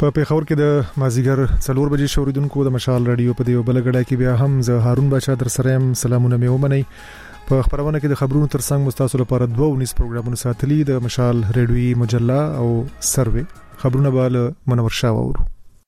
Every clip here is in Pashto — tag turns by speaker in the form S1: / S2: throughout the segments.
S1: په پیښور کې د مازیګر 4 بجې شوریدونکو د مشال رادیو په دیو بلګړه کې بیا هم زه هارون بچا در سره يم. سلامونه مې ومنئ. په خبرونه کې د خبرونو ترڅنګ مستاسو لپاره 2 پروګرامونه ساتلي د مشال ریډیوي مجله او سروې خبرونه به منور شاه وورو.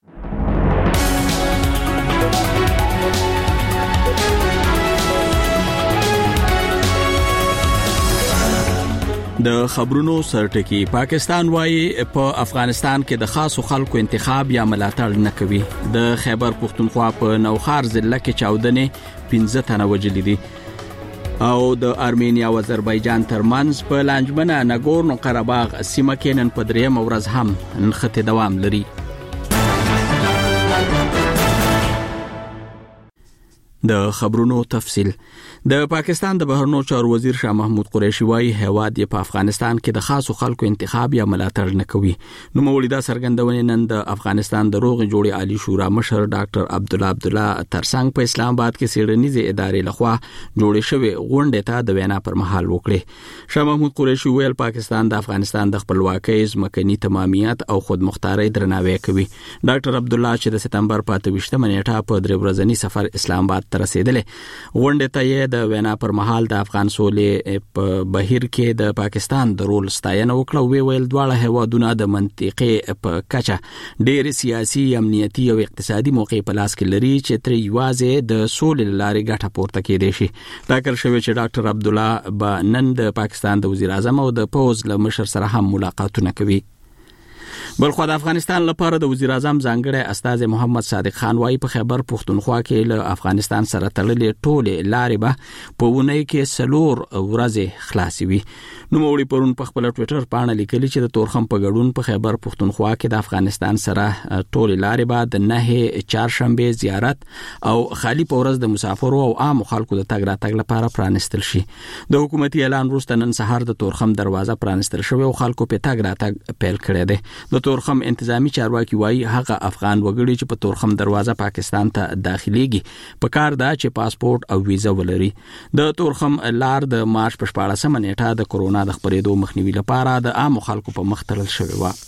S2: د خبرونو سرټکی پاکستان وایي په افغانستان کې د خاصو خلکو انتخاب یا ملاتړ نه کوي. د خیبر پختونخوا په نوخار ضلع کې چاودنې 15 تنه وژل دي او د ارمینیا او آذربایجان ترمنځ په لانجمنه ناګورنو قرهباغ سیمه کې نن په دریم ورځ هم نښته دوام لري. د خبرونو تفصيل. د پاکستان د بهرنیو چارو وزیر شاه محمود قریشي وايي هواد په افغانستان کې د خاصو خلکو انتخاب یا ملاتړ نه کوي. نو مولیدا سرګندونې نن د افغانستان د روغ جوړې عالی شورا مشر ډاکټر عبدالله ترڅنګ په اسلام آباد کې سیړنیزه ادارې لخوا جوړې شوې غونډه ته د وینا پر مهال وکړه. شاه محمود قریشي ویل پاکستان د افغانستان د خپلواکۍ ځمکني تمامیت او خودمختارۍ درناوی کوي. ډاکټر عبدالله چې د سپتمبر 25 نیټه په درې ورځنی سفر اسلام آباد ته رسیدلې غونډه ته د وینا پر مهال د افغان سولې په بهیر کې د پاکستان د رول ستاینه وکړه. ویل دواړه هیوادونه د منطقې په کچه ډېر سیاسي امنیتي او اقتصادي موقع په لاس کې لري چې تر یوازې د سولې لارې ګټه پورته کېدای شي. ډاکټر شوی چې ډاکټر عبدالله به نن د پاکستان د وزیر اعظم او د پوز له مشر سره هم ملاقاتونه کوي. بلخو د افغانستان لپاره د وزیر اعظم ځانګړی استاذ محمد صادق خان وايي په خیبر پختونخوا کې له افغانستان سره تړلې ټولې لارې به په ونې کې سلور ورځې خلاصي وي. نو موړي پرون په خپل ټوئیټر باندې لیکلي چې د تورخم په ګډون په خیبر پختونخوا کې د افغانستان سره ټولې لارې به د 9 چهارشنبه زیارت او خالی پورز د مسافرو او عام خلکو د تګ راتګ لپاره پرانستل شي. د حکومتي اعلان وروسته نن سهار د تورخم دروازه پرانستل شوې او خلکو په تګ راتګ پیل کړی دی. د تورخم انتظامی چارواکي وایي هغه افغان وګړي چې په تورخم دروازه پاکستان ته داخليږي په کار دا چې پاسپورت او ویزا ولري. د تورخم لار د مارچ په 14 نیټه د کورونا د خپرېدو مخنیوي لپاره د عام خلکو په مخ تړل شوې و.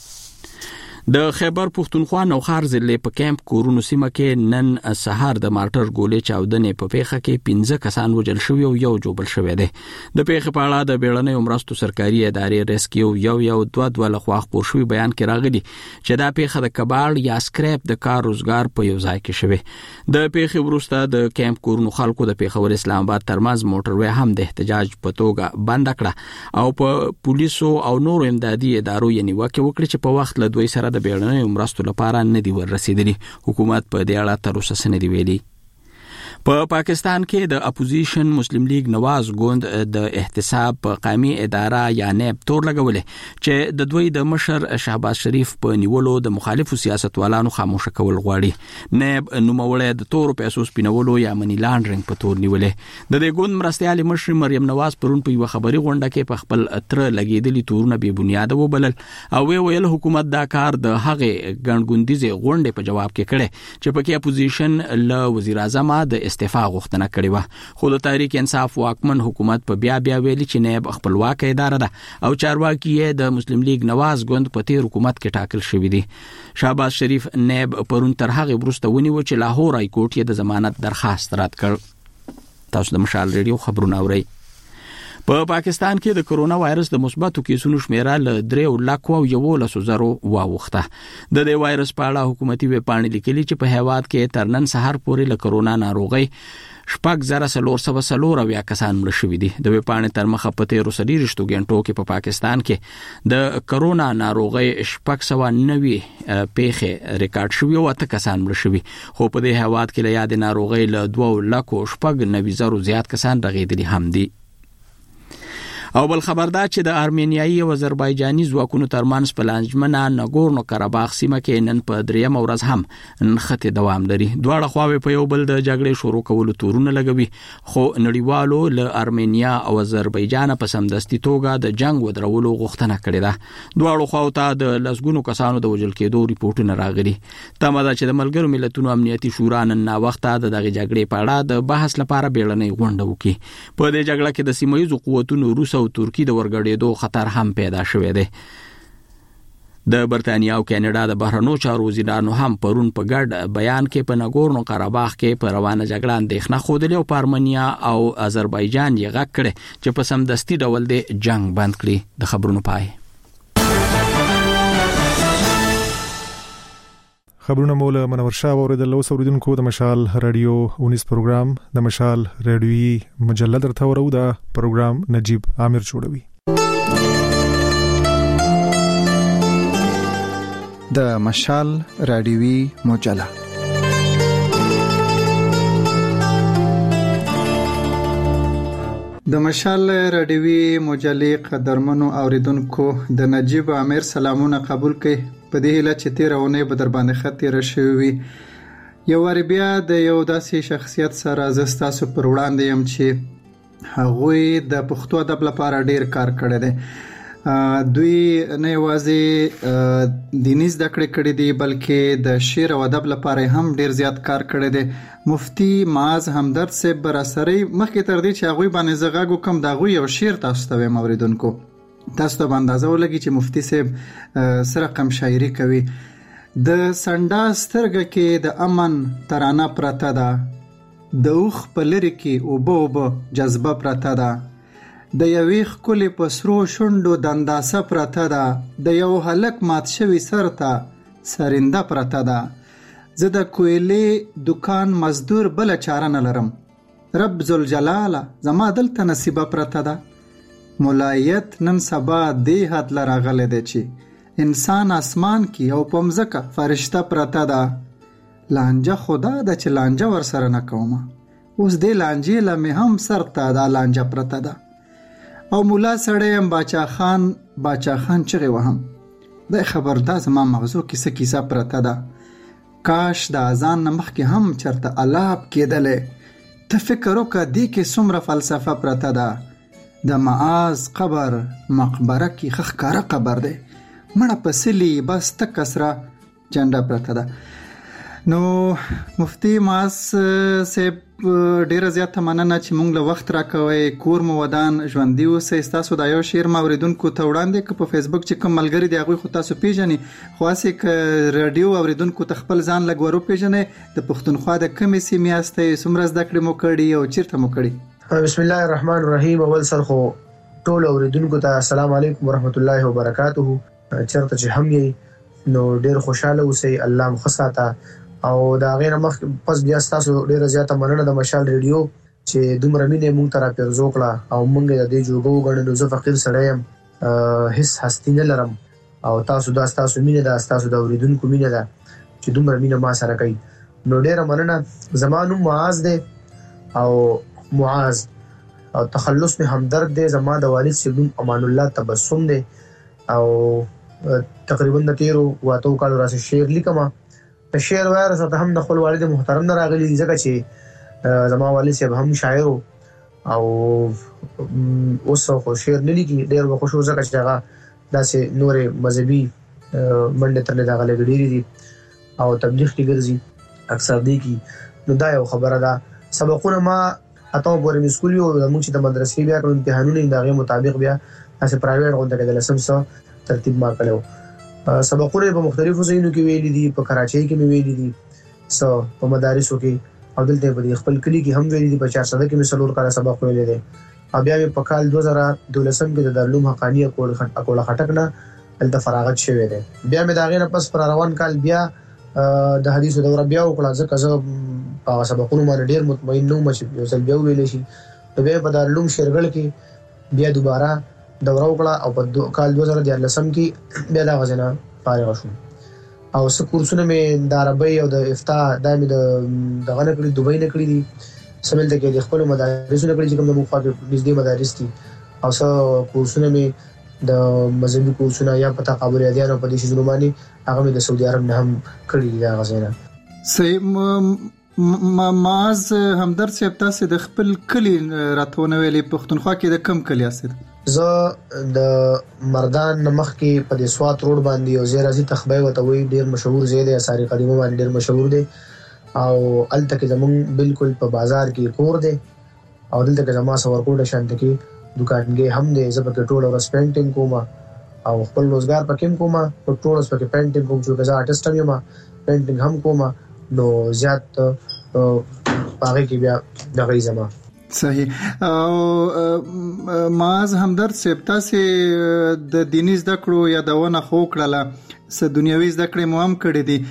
S2: د خیبر پختونخوا نوخار ضلع په کیمپ کورونو سیمه کې نن سهار د مارټر ګولې چاودنې په پیښه کې 15 کسان وژل شوي او یو جوړل شوی دی. د پیښې په اړه د بیړنۍ مرستو سرکاري ادارې ریسکیو یو 2 لخوا خپور شوی بیان کې راغلی چې دا پیښه د کباړ یا سکریپ د کار روزګار په یو ځای کې شوی. د پیښې وروسته د کیمپ کورونو خلکو د پیښور اسلام آباد ترمنځ موټروي هم د احتجاج په توګه بند کړه او په پولیسو او نورو امدادي ادارو یې نیوکه وکړه چې په وخت له دوی سره د بیړنۍ مرستو لپاره نه دی ورسېدلی. حکومت په دې اړه تر اوسه څه نه دی ویلي. په پاکستان کې د اپوزیشن مسلم لیگ نواز ګوند د احتساب په قومي اداره یا نیب تور لګولې چې د دوی د مشر شهباز شریف په نیولو د مخالفو سیاستوالانو خاموشه کول غواړي. نیب نوموړی د تور پیسو سپینولو یا منی لانډرینګ په تور نیولې. د دې ګوند مرستیال مشر مریم نواز پرون په یو خبري غونډه کې په خپل اتر لګیدلي تورونه به بنیاد وبلل او ویل حکومت دا کار د هغه ګڼګوندیزه غونډې په جواب کې کړي چې پکې اپوزیشن له وزیر اعظم د استعفا غوښتنه کړې و. خو د تحریک انصاف واکمن حکومت په بیا ویلي چې نیب خپلواک اداره ده او چارواکي یې د مسلم لیگ نواز ګوند په تیر حکومت کې ټاکل شوی دی. شهباز شریف نیب پرون تر هغه وروسته ونیو چې لاهور های کورټ یې د ضمانت درخواست رد کړ. تاسو د مشال ریډیو خبرونه اورئ. په پاکستان کې د کرونا وایرس د مثبتو کیسونو شمیره له 3,11,000 واوښته. د دې وایرس په اړه حکومتي ویبپاڼې لیکلي چې په هیواد کې تر نن سهار پورې له کرونا ناروغۍ 4,404 کسان مړه شوي دي. د ویبپاڼې تر مخه په 13 غنټو کې په پاکستان کې د کرونا ناروغۍ 690 پیښې ریکارډ شوي او 8 کسان مړه شوي. خو په دې هیواد کې له یاد ناروغۍ له 2,90,000 زیات کسان رغېدلي هم دي. او بل خبر دا چې د ارمینیایي او آذربایجاني ځواکونو ترمنځ په لانجمنه ناګورنو قرهباغ سیمه کې نن په دریم ورځ هم نښته دوام لري. دواړه خواوې په یو بل د جګړې شروع کولو تورونه لګوي خو نړیوالو له ارمینیا او آذربایجان په سمدستي توګه د جنگ ودرولو غوښتنه کړې ده. دواړو خواو ته د لسګونو کسانو د وژل کېدو ریپورتونه راغلي. تمه ده چې د ملګرو ملتونو امنیتي شورا نن وخت د دغه جګړې په اړه د بحث لپاره بیړنۍ غونډه وکړي. په دې جګړه کې د سیمه ییزو قوتونو روس او ترکی د ورګړېدو خطر هم پیدا شوی دی. د برتانیا او کاناډا د بهرنیو چارو وزیرانو هم پرون په ګډ بیان کې په ناګورنو قرهباغ کې په روانه جګړه اندېښنه خوده او په ارمنیا او آذربایجان یې غږ کړی چې په سمدستي ډول د جنگ بند کړي. د خبرونو پای.
S1: خبرونه مولا منور شاه اوریدل او اوریدونکو د مشال رادیو 19 پروګرام د مشال رادیوي مجله درته ورو دا پروګرام نجیب عامر جوړوي.
S3: د مشال رادیوي مجله د مشال رادیوي مجلې قدرمنو اوریدونکو د نجیب عامر سلامونه قبول کړئ. په دې هیله چې تیرونه به در باندې خطر شوي. یو ور بیا د یو داسې شخصیت سره زستاسو پر وړاندې يم چې هغه د پښتو ادب لپاره ډیر کار کړی دی. دوی نه یوازې دیني زده کړې کړې دي بلکې د شعر او ادب لپاره هم ډیر زیات کار کړی دی. مفتی معاذ همدرد صاحب براسري مخکې تر دې چې هغه باندې زغاګو کم دغه یو شعر تاسو ته موریدونکو تاسو ته اندازه ولګي چې مفتی صاحب سره کم شاعري کوي. د سنډا سترګه کې د امن ترانه پرته ده، د اوخ په لری کې اوبو جذبه پرته ده، د یوې خولې په سرو شونډو دنداسه پرته ده، د یو هلک مات شوی سر ته سرنده پرته ده. زه د کویلې دکان مزدور بل چاره نه لرم، رب ذوالجلاله زما دلته نصیبه پرته ده. مولایت نن سبا دی حد لراغله دی چې انسان اسمان کې او پمزکه فرشته پرته ده. لانجه خدا د چې لانجه ور سره نه کوم، اوس دې لانجه لمه هم سر ته دا لانجه پرته ده. او مولا سړی باچا خان چغه وهم د خبردار زما مغزو کې کیسه پرته ده. کاش د اذان نمخ کې هم چرته الاب کېدلې. ته فکر وکړه دې کې څومره فلسفه پرته ده. د معاذ قبر مقبره کې خخکاره قبر دی، مړه پسلی بس تک اسره جنډه پرته ده. نو مفتی معاذ صاحب ډیره زیاته مننه چې مونږ له وخت راکوي. کور مو ودان ژوندۍ اوسئ. تاسو د یو شعر اوریدونکو ته وړاندې ک په فیسبوک چې کوم ملګری دی هغه خو تاسو پیژنئ، خو اسې ک رادیو اوریدونکو ته خپل ځان لګورو پیژنئ. د پښتونخوا د کمې سیمې استې څومره زده کړې مو کړې او چیرته مو کړې؟
S4: بسم الله الرحمن الرحیم. اول سر خو ټول اوریدونکو ته السلام علیکم ورحمت الله وبرکاته. چرته چې هم یې نو ډیر خوشاله اوسئ، الله مخصاته. او دا غیر مخ پس بیا تاسو ډیر زیاته مننه د مشال ریډیو چې دومره مینه مونږ ته را پیرزو کړه او مونږ د دې جوړو غړنو زه فقیر سره يم، هیڅ هستی نه لرم. او تاسو دا تاسو مینه ده، تاسو د اوریدونکو مینه ده چې دومره مینه ما سره کوي. نو ډیر مننه. زمانو معاذ ده او معاذ او تخلص می همدرد دی. زما د والد سیدم امان الله تبسم دی او تقریبا د 13 کالو راځي شعر لیکم. په شعر وایره سره هم د خپل والد محترم نه راغلی ځکه چې زما والد صاحب هم شاعر او اوس خو شعر نه لیکي. ډیر خوشو ځکه چې هغه داسې نورې مذهبي منډه ترلې دا غلې ډېری دي او تبلیغ کې ګرځي اکثر دی کی. نو دا یو خبره ده. سبقونه ما اته پورې مسکول یو موږ چې د مدرسې بیا کوم امتحانونه دغه مطابق بیا اسه پرایویټ غونډه کې د لسم سره ترتیب ما کړو. سبقونه په مختلفو ځایونو کې ویلي دي، په کراچۍ کې مې ویلي دي، سو په مدارسو کې او دلته په خپل کلی کې هم ویلي دي. په 400 کې مې څلور کاله سبق ویلي دي. بیا په کال 2012 کې د دارالعلوم حقانی اکوړه خټک نه د فراغت شوه دی. بیا مې داغه نه پس پر روان کال بیا د حدیثو دوره بیا وکړه ځکه زه په سبقونو باندې ډیر مطمئن نوم چې یو ځل بیا ویل شي. نو بیا په دارالعلوم شیرګل کې بیا دوباره دوره وکړه او په کال 2013 کې بیا دا غزنه فارغ شوم. او څه کورسونه مې د عربی او د افتاء د دغه نه کړی، دوبۍ نه کړی دي، سمل ته کې د خپل مدارسونه کړی چې کوم د مخاطب نږدې مدارس دي. او څه کورسونه مې د مذهبي کورسونه یا په تقابل ادیان په دې شنو باندې هغه مې د سعودي عرب نه هم کړی دی. هغه ځای
S3: صحیح. معاذ همدرد صاحب تاسو د خپل کلی راتونه ویلي پښتونخوا کې د کم کلی اسید؟
S4: زه د مردان نمخ کې په د سوات روډ باندې او زیرازي تخبای وته وی ډیر مشهور ځای دی، اثار قدیمه باندې ډیر مشهور دی. او الته کې زمون بالکل په بازار کې کور دی او دلته کې زما سور کوټه شانت کې دکانګي هم دی. زه په ټوله ورځ پینټینګ کوم او خپل روزګار پکې کوم په ټولس پکې پینټینګ کوم چې زه آرټیسټ یم پینټینګ هم کوم نو زیات پاره کې بیا دغه زما
S3: صحیح. او ماز همدرد صاحب تاسو د دیني زده کړو یا دونه خو کړله س دنیوي زده کړې مو هم کړې دي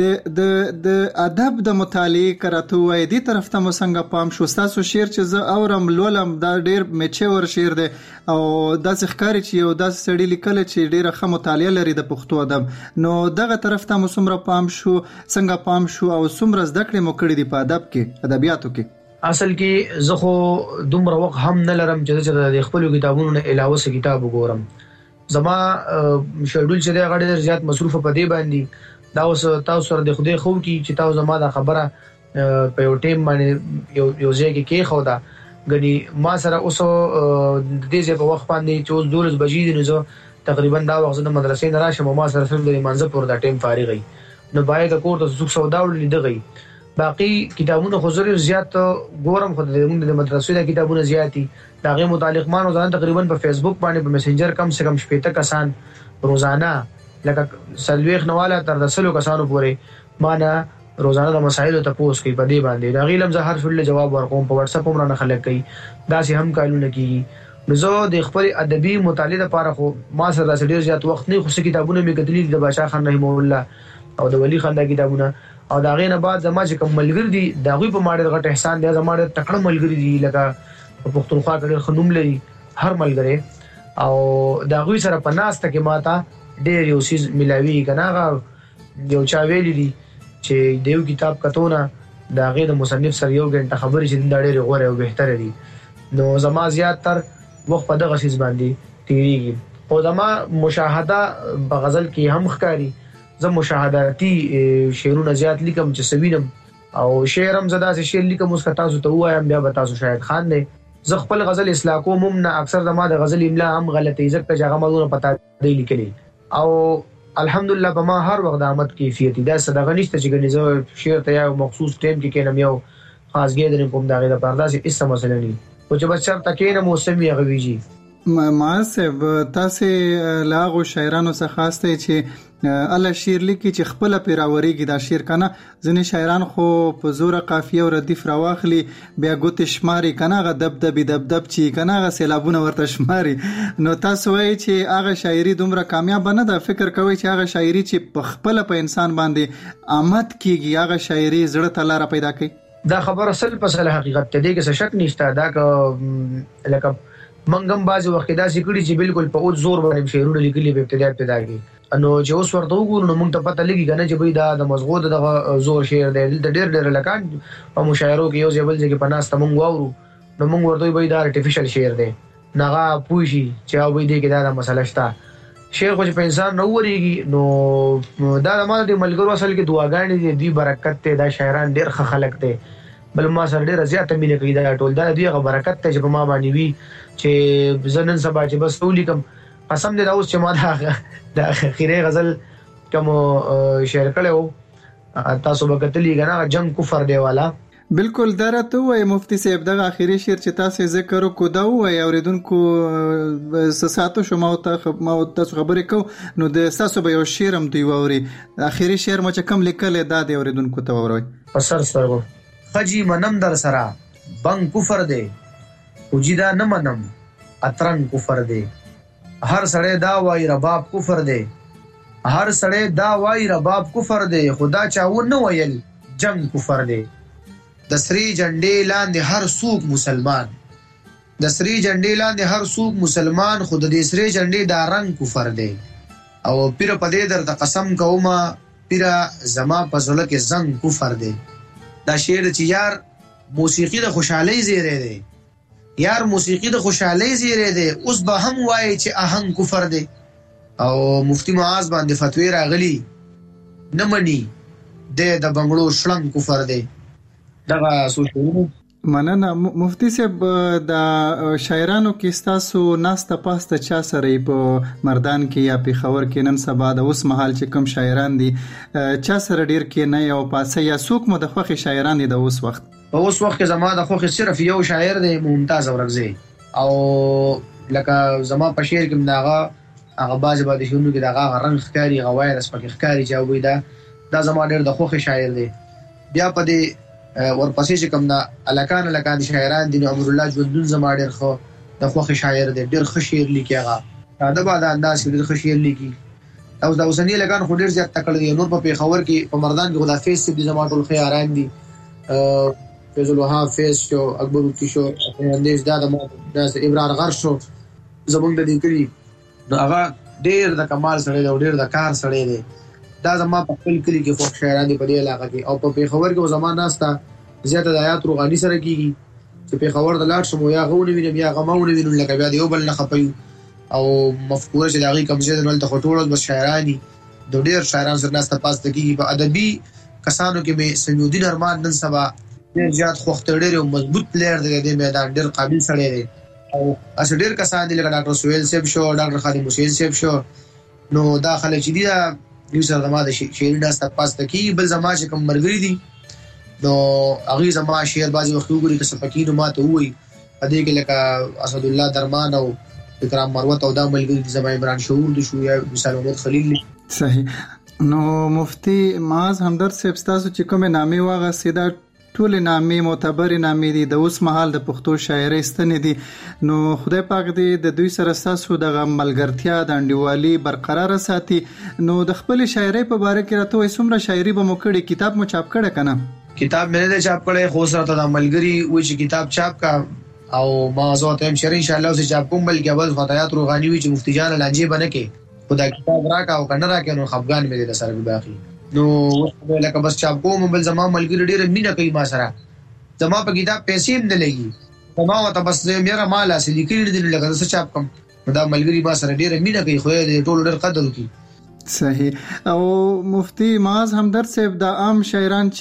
S3: د ادب د مطالعه کراتو وای دي طرف ته مو څنګه پام شو تاسو شعر چې زه اورم لولم دا ډیر میچور شعر دی او داسې ښکاری چې یو داسې سړی لیکل چې ډیره ښه مطالعه لري د پښتو ادب نو دغه طرف ته مو څومره پام شو څنګه پام شو او څومره زده کړې مو کړې دي په ادب کې ادبیاتو کې
S4: اصل کې زه خو دومره وخت هم نه لرم چې د خپل کتابونو نه علاوه څه کتاب وګورم زما شیډول چې دا غړي زیات مصروف په دی باندې دا اوس تاسو سره د خوده خو کی چې تاسو زما د خبره په یو ټیم باندې یو ځای کې خو دا غني ما سره اوس د دې په وخت باندې چې 12 بجې دي نو تقریبا دا وخت د مدرسې نه راشم ما سره صرف د منځ پور دا ټیم فارغ وي نو باید کور ته زوک سودا ولیدغی باقي کتابونه خو زره زیات ګورم خو د مدرسې د کتابونه زیاتی داغه متعلق ما روزانه تقریبا په فیسبوک باندې په میسنجر کم سے کم 15 کسان روزانه لکه سلويخ نواله تر 10 کسانو پورې ما نه روزانه د مسایلو ته پوس کوي په دې باندې دا غیلم زه هر فل جواب ورکوم په واتس اپ هم نه خلک کوي دا سي هم کالونه کیږي نو زه د خپل ادبي مطالعه لپاره خو ما سره ډیر زیات وخت نه خو کتابونه مې کتلې د بادشاہ خان رحم الله او د ولی خان د کتابونه او دا غینه بعد زما چې کوم ملګری دي دا غوي په ماډل غټ احسان دی زما ډېر تکړه ملګری دي لکه په پښتونخوا کې خنوم لري هر ملګری او دا غوي سره په ناسته کې ماته ډېر یو سیز ملاوي کنه یو چا ویلی دي چې دیو کتاب کتونه دا غي د مصنف سره یو غنټه خبرې چې دا ډېر غوړ او بهتر دي نو زما زیات تر وخت په دغه سیز باندې تیریږي او زما مشاهده په غزل کې هم ښکاری زه مشاهداتي شعرونه زیات لیکم چې سوینم او شعرم زدا سه شعر لیکم اوس تاسو ته وایم بیا به تاسو شاید خان نه زه خپل غزل اصلاح کوم نه اکثر زما د غزل املا هم غلطه ځکه چې هغه مونږ پتا دی لیکلي او الحمدلله په ما هر وخت د آمد کیفیت دا صدقه نشته چې ګنې زه شعر ته یو مخصوص ټیم کې کینم یو خاص ګیدر کوم دا غي د پرداسي هیڅ مسله نه او چې بچر تکینه موسمي غویږي
S3: ما صاحب تاسو لاغو شاعرانو څخه خاصه چې الله شعر لیکي چې خپل پیراوريږي دا شعر کنه ځنې شاعران خو په زور قافیه او ردیف راواخلي بیا ګوت شماري کنه غ دب چی کنه غ سیلابونه ورته شماري نو تاسو وایي چې هغه شاعري دومره کامیاب نه ده فکر کوي چې هغه شاعري چې په خپل په انسان باندې آمد کیږي هغه شاعري زړه ته لار پیدا کوي
S4: دا خبره اصل په اصل حقیقت ته دی کې شک نشته دا لکه منګم بازي وخت دا سکړي چې بالکل په اوت زور باندې شعرونه لیکلي په ابتدا کې نو چې اوس ورته وګورو نو موږ ته پته لګي کنه چې دا د مزغو د زور شعر دی د ډېر لکان په مشاعرو کې یو ځبل چې په ناس ته موږ واورو نو موږ ورته وایي دا آرټیفیشل شعر دی ناغه پوښي چې او وایي کې دا مسله شته شعر خو چې په انسان نو وريږي نو دا د مال د ملګرو اصل کې دعاګانې دي برکت ته دا شاعران ډېر خلک دي بل ما سره ډېر زیاته مینه کوي دا ټول دا دی غو برکت ته چې په ما باندې وی چې زنن سبا چې بس ولیکم قسم دې دا اوس چې ما دا اخیری غزل کوم شعر کړو تاسو به کتلی غنا جنگ کفر دی والا
S3: بالکل درته وای مفتی صاحب دغه اخیری شعر چې تاسو ذکر کو دا وای اوریدونکو ساتو شو ما تاسو خبرې کو نو د تاسو به یو شعر هم دی ووري اخیری شعر ما چې کم لیکل دا د اوریدونکو ته وروي
S4: پسر سترګو خجی منم در سرا بنگ کفر دی وجیدا نه منم اترنګ کفر دی هر سړی دا وای رباب کفر دی هر سړی دا وای رباب کفر دی خدا چاو نه ویل جنگ کفر دی د سری جنډې لاندې هر څوک مسلمان د سری جنډې لاندې هر څوک مسلمان خود د سری جنډې دا رنگ کفر دی او پیر په دې درته قسم کومه پیر زما په زړه کې زنګ کفر دی دا شعر چې یار موسیقي د خوشحالۍ زیری دی یار موسیقي د خوشحالۍ زیری دی اوس به هم وایي چې آهنګ کفر دی او مفتی معاذ باندې فتوی راغلی نه مني د بنگړو شلنګ کفر دی دغه سوچونه
S3: مننه مفتی صاحب د شاعرانو کې تاسو ناسته پاسته چا سره په مردان کې یا په خبر کې نن سبا د اوس مهال چې کم شاعران دي چا سره ډیر کې نه یو پاسه یا څوک مو د خوخي شاعران دي د اوس وخت
S4: په اوس وخت کې زما د خوخي صرف یو شاعر دی ممتاز اورغزی او لکه زما په شعر کې داغه هغه باز باندې شنو کې دا هغه رنگ ښکاری غوایرس پکې ښکاری چې وې دا زما ډېر د خوخي شاعر دی. بیا په دې ورپسې چې کوم دا الکان شاعران دي امر الله ژوندون زما ډېر خو د خوخي شاعر دی، ډېر ښه شعر لیکي هغه دا بعد انداز ډېر ښه شعر لیکي. او دا اوسنی لګان خو ډېر زیات تکړه دي. نور په پیښور کې په مردان کې غلافیز دي زما ټول خیاران دي، فیض الوهاب فیض شو، اکبر الکی شو، اندیش دا د ابرار غر شو زمونږ د دې کلی نو هغه ډېر د کمال سره دی او ډېر د کار سره دی. دا زما په خپل کلی کې فوق شاعران دي په دې علاقه کې. او په پیښور کې زما ناستا زیاته د آیات روغاني سره کیږي چې پیښور د لاټ شمو یا غوونه وینم یا غماونه وینم لکه بیا دیو بل نه خپيو او مفکوره چې دغه کمزې نه ته خټوړل بس شاعران دي د ډېر شاعران سره ناستا پاس کیږي. په ادبي کسانو کې به سمیودین ارمان نن سبا ډېر زیات خوختړې او مضبوط پلیئر دی د میدان، ډېر قابل سړی دی. او اس ډېر کسان دي لکه ډاکټر سویل صاحب شو، ډاکټر خالد حسین صاحب شو. نو دا خلک چې دي یو سره زما د شعري ناستا پاس کیږي. بل زما چې کوم مرګري دي نو هغه زما شعر بازي وخت وګوري که سپکینو ماته وای په دې کې لکه اسد الله درمان او اکرام مروت او دا ملګری زما عمران شعور دي شو یا مثال محمد خلیل.
S3: صحیح. نو مفتی معاذ همدرد صاحب تاسو چې کومه نامې واغه سیدا ټول نامې معتبر نامې دي د اوس مهال د پښتو شاعرۍ ستنې دي. نو خدای پاک دې د دوی سره تاسو د ملګرتیا د انډیوالي برقرار ساتي. نو د خپل شاعرۍ په باره کې راته وایي څومره شاعري به مو کړې، کتاب مو چاپ کړی کنه؟
S4: کتاب مې نه چاپ کړی خو سره ته ملګری وای چې کتاب چاپ کا او ما زوته هم شری ان شاء الله چې چاپ کوم بلکې اول خدایات روغاني وي چې مفتی جان لانجه بنه کې خدای کتاب راکا او کنه راکې نو خفغان مې د سره باقي نو لکه بس چاپ کوم بل زما ملګری ډېر مینه کوي ما سره. زما په کتاب پیسې هم نه لګي، زما وته بس میرا مال اصلي لیکل دي لکه څه چاپ کوم دا ملګری ما سره ډېر مینه کوي خو دې ټول ډېر قدر کوي.
S3: صحیح. او مفتی معاذ همدرد صاحب د عام شاعران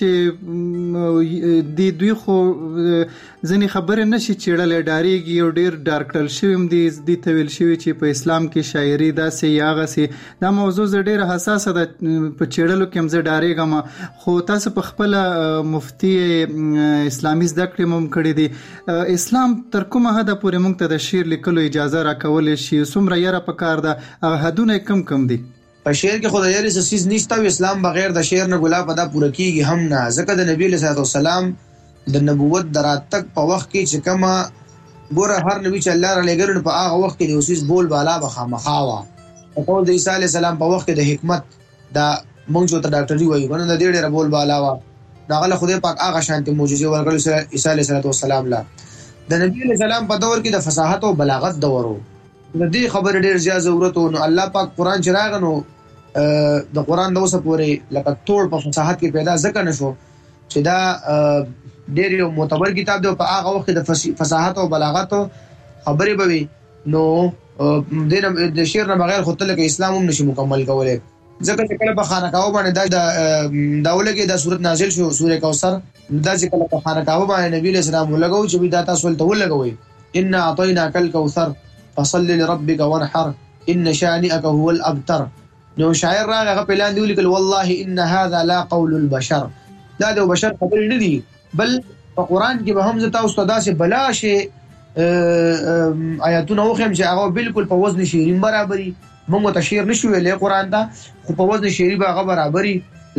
S3: چې د دوی خو ځنې خبره نشي چیړل ډاریږي او ډیر ډارکټل شوم دي د تویل شوی چې په اسلام کې شاعري داسې یاغه دا موضوع ډیره حساسه ده په چیړلو کې هم زه ډاریږم. خو تاسو په خپل مفتی اسلامي زده کړې مم کړې دي، اسلام تر کومه حد پورې موږ ته د شعر لیکلو اجازه راکول شي؟ څومره یاره پکار ده؟ حدونه کم دي؟
S4: په شعر کې خدای یې سیس نشته او اسلام بغیر د شعر نه ګلا پدا پوره کیږي هم نه. ځکه د نبی صلی الله علیه وسلم د نبوت دراتک په وخت کې چې کما ګوره هر نبی چې الله را لګرن په هغه وخت کې د اوسیس بول بالا بخا مخاوا په د عیسی علیه السلام په وخت کې د حکمت دا مونږ ته ډاکټري وایو کنه د ډېر بول بالا وا دا غل خدای پاک هغه شانتي معجزې ورکړل عیسی علیه السلام لا. د نبی علیه السلام په دور کې د فصاحت او بلاغت دورو د دې خبر ډېر زیات ضرورت او الله پاک قرآن چراغ نو د قرآن د اوسه پورې لکه ټول په فصاحت کې پیدا ځکه نشو چې دا ډېر یو معتبر کتاب دی په هغه وخت د فصاحت او بلاغت خبرې بوي. نو د شعر نه بغیر خو تل کې اسلام هم نشي مکمل کولای. ځکه چې کله په خانقاهو باندې دا ولګي دا سورۃ نازل شو سورۃ کوثر دا چې کله په خانقاهو باندې نبی له سلام ولګو چې دا تاسو ته ولګوي ان اعطيناك الكوثر فصل لربك وانحر ان شانئك هو الابتر. نو شاعر راغه په لاندې ولیکل والله ان هذا لا قول البشر، دا د بشر خبر نه دي بل په قران کې به هم زتا استاد سے بلا شي آیاتونه وخم چې هغه بالکل په وزن شعري برابرۍ موږ ته شعر نشو ویلې قران دا خو په وزن شعري به هغه برابرۍ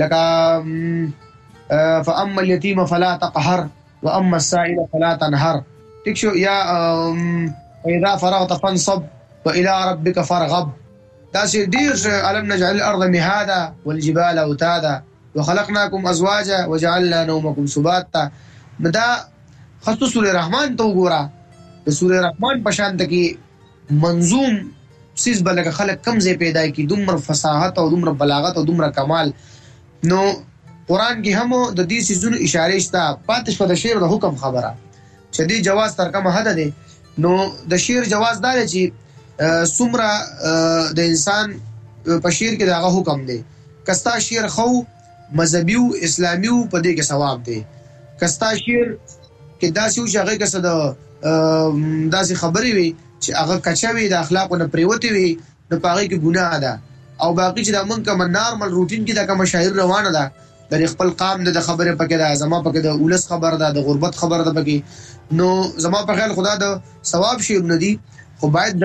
S4: لکه فاما اليتيم فلا تقهر واما السائل فلا تنهر. ٹھیک شو یا اذا فرغت فانصب والى ربك فارغب. دا چې ډیر علم نجعل الارض مهادا والجبال اوتادا وخلقناكم ازواجا وجعلنا نومكم سباتا. دا خاصه سوره رحمان ته وګوره د سوره رحمان په شان کې منظوم سیس بلکه خلق کم ځای پیدا کی دومره فصاحت او دومره بلاغت او دومره کمال. نو قران کې هم د دې سيزونو اشاره شته. پاتې شو د شعر د حکم خبره چې دی جواز تر کومه حد دی. نو د شعر جواز دا چې سمره د انسان په شعر کې دغه حکم دی کستا شعر خو مذهبي او اسلامي په دې کې ثواب دی. کستا شعر کې داسې او هغه کس د داسې خبرې وي چې هغه کچوي د اخلاقو نه پریوتی وي نو په هغه کې ګناه ده. او باقي چې د من کوم نارمل روټین کې د کوم شاعر روانه ده د خپل قام د خبره پکې ده زما پکې د اولس خبر ده د غربت خبر ده پکې. نو زما په خیال خدا د ثواب شعر نه دي خو باید د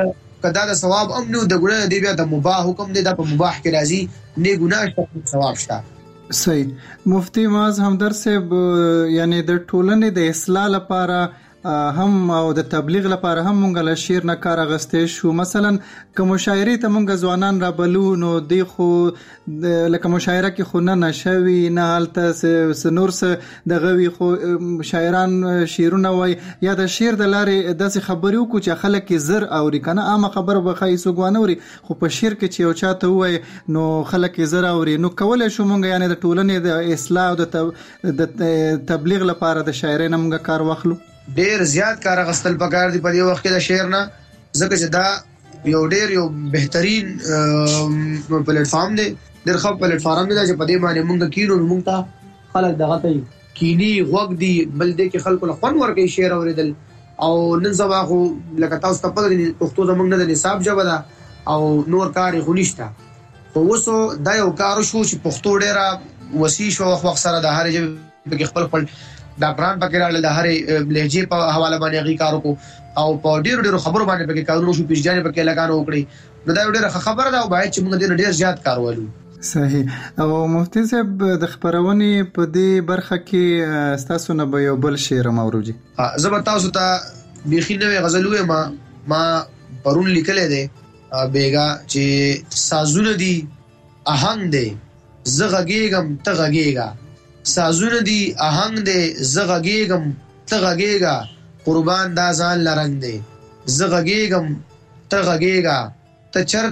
S4: کدا د ثواب هم نو د ګناه دی بیا د مباح حکم دی د مباح کې راځي نه ګناه شته ثواب شته.
S3: صحیح. مفتی معاذ همدرد صاحب یعنی د ټولنې د اصلاح لپاره هم او د تبلیغ لپاره هم مونږ له شعر نه کار اغستې شو. مثلا کوم شاعري ته مونږ ځوانان را بلو نو دی خو لکه مشاعره کې خو نه نشوي نه حالت نور څه د غوي خو شاعران شعرونه وای یا د شعر د لارې داسې خبرې وکړو چې خلک زر اوري کنه عامه خبره به خای سوګوان اوري خو په شعر کې چې یو چاته وای نو خلک زر اوري. نو کولای شو مونږ یعنی د ټولنې د اصلاح او د تبلیغ لپاره د شاعرۍ نه مونږ کار واخلو.
S4: ډیر زیات کار غستل پکار دی په دې وخت کې د شعر نه ځکه چې دا یو بهترین پلیټ فارم دی ډیر ښه پلیټ فارم دی چې په دې باندې مونږ کینو مونږ ته خلک دغه ته کینی وګ دی بل دې کې خلکو له خون ورکې شعر اوریدل او نن سبا خو لکه تاسو ته پته دی پښتو زمونږ نه د نصاب ژبه ده او نور کار خو نشته. خو اوسو دا یو کار شو چې پښتو ډیره وسیع شو وخت سره د هر ژبې کې خپل ډاکټران پکې راغلل د هرې لهجې په حواله باندې غي کارو کو او په ډیرو خبرو باندې پکې کارونه شو پیژنې پکې لګانو وکړي. نو دا ډیره خبره ده او باید چې موږ ډیر زیات کار وکړو.
S3: صحیح. او مفتی صاحب د خبرونې په دې برخه کې تاسو نه به یو بل شعر موروجي
S4: زه به تاسو ته بیخي نوې غزل وایم ما پرون لیکلې ده بیګا چې سازونه دي آهنګ دی زه غږیږم ته غږیږه سازونه دی آهنګ دی زه غږیږم ته غږیږه قربان دا ځان لرنګ دی زه غږیږم ته غږیږه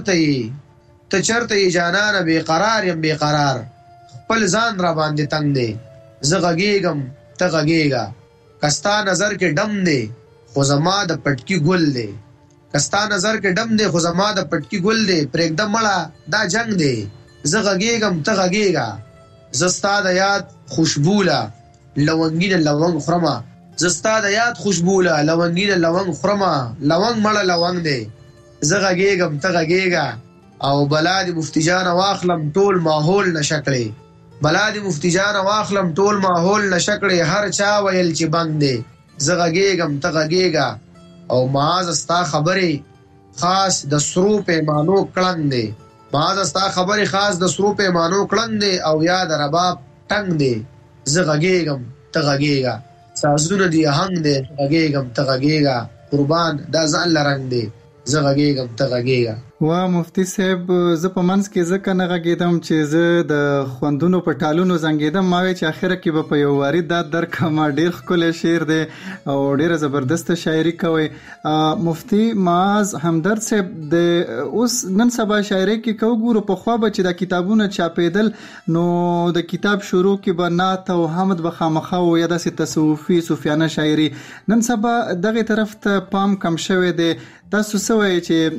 S4: ته چرته یې جانانه بے قرار یم بے قرار خپل ځان را باندې تنگ دی زه غږیږم ته غږیږه کستا نظر کې ډم دی خو زما د پټکی ګل دی کستا نظر کې ډم دی خو زما د پټکی ګل دی پرېږده مړه دا جنگ دی زه غږیږم ته غږیږه زستا د یاد خوشبوله لونګینه لونګ خرمه زستا د یاد خوشبوله لونګینه لونګ خرمه لونګ مړه لونګ دی زه غږیږم ته غږیږه او بلا د مفتی جان واخلم ټول ماحول نشکړي بلا د مفتی جان واخلم ټول ماحول نشکړي هر چا ویل چې بند دی زه غږیږم ته غږیږه او معاذ استا خبرې خاص د سرو پیمانو کړنګ دی معاذ استا خبرې خاص د سرو پیمانو کړنګ دی او یاد رباب ټنګ دی زه غږیږم ته غږیږه سازونه دی آهنګ دی غږیږم ته غږیږه قربان دا ځان لرنګ دی زه غږیږم ته غږیږه.
S3: وا مفتی صاحب زه په منځ کې ځکه نه غږیدم چې زه د خوندونو په ټالونو زنګیدم ما وی چې اخره کې به په یو واری دا درکم ډیر ښکلی شعر دی او ډیره زبردست شاعري کوي. مفتی معاذ همدرد صاحب د اوس نن سبا شاعري کې کو ګورو په خوا به چې د کتابونو چاپېدل نو د کتاب شروع کې به نعت او حمد به خامخا او یا داسې تصوفي صوفیانه شاعري نن سبا دغه طرف ته پام کم شوی دی. تاسو څه وایي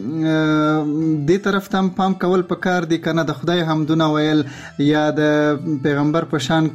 S3: چې دې طرف ته پام کول پکار دي کنه د خدای حمدونه ویل یا د پیغمبر په شان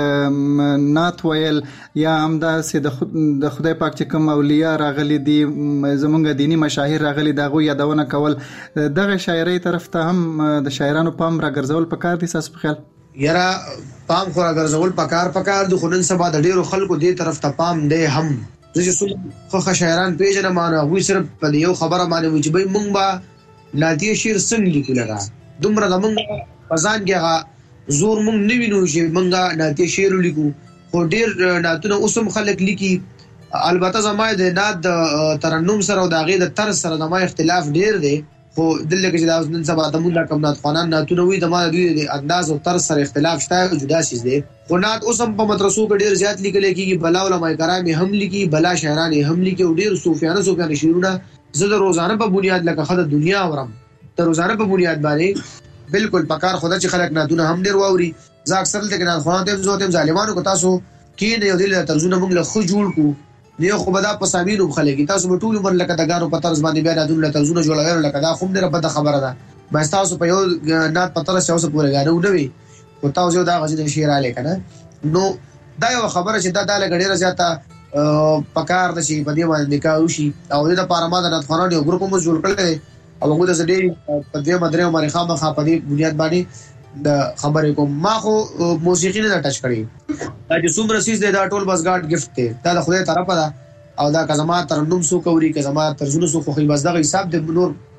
S3: کې نعت ویل یا هم د خدای پاک چې کوم اولیاء راغلي دي زمونږ دینی مشاهیر راغلي دغه یادونه کول دغه شاعرۍ طرف ته هم د شاعرانو پام راګرځول پکار دي تاسو په خیال؟
S4: یاره پام خو راګرځول پکار د خلن سبا د ډیرو خلکو دې طرف ته پام دی هم زه چې څو شاعران پیژنم ما وی صرف په یو خبره باندې وی چې به مونږ به نادي شعر څنګه لیکل را دومره د مونږ پزان کې زور مونږ نه وینو چې مونږه نادي شعر لیکو خو ډیر ناتونه اوسم خلک لیکي البته زما د ناد ترنم سره او د غې د طرز سره د ما اختلاف ډیر دی خو دلته کې دا نن سبا د مونږه کوم نات قانون ناتونه وی د ما د انداز او طرز سره اختلاف شته جدا شي دي خو نات اوسم په مدرسو کې ډیر زیات لیکل کېږي بلا علماء کرام هم لیکي بلا شاعران هم لیکي او ډیر صوفیانه شعرونه زه د روزانه په بنیاد لکه خدای دنیا اورم د روزانه په بنیاد باندې بالکل پکار خدای چې خلک ناتونه هم ډیر واوري زه اکثر دغه نه خوان ته زوتم ظالمانو کو تاسو کې نه یو دل ترجمه موږ له خو جوړ کو نه خو بدا په سامینو خلک تاسو په ټول عمر لکه دګارو په طرز باندې بیا دونه ترجمه جوړول لکه دا خو ډیره بده خبره ده ما تاسو په یو نات په طرز اوسه پورې غاڼو نوي او تاسو دا غزي شعر اله کنه نو دا یو خبره چې دا له ډیره زیاته پکار د شي په دې باندې نکاح وشي او د لپاره ما د ناتخوانو یو ګروپ مو جوړ کړل او موږ د دې په دې مدرسې باندې خامخا په دې بنیاد باندې د خبرې کوم ما خو موسیقي نه ټچ کړی دا چې څومره سیس دی دا ټول بس ګاډ گیفت دی دا د خدای طرفه ده او دا کزما ترنم سو کوي کزما ترجمه سو خو بس دغه حساب د نور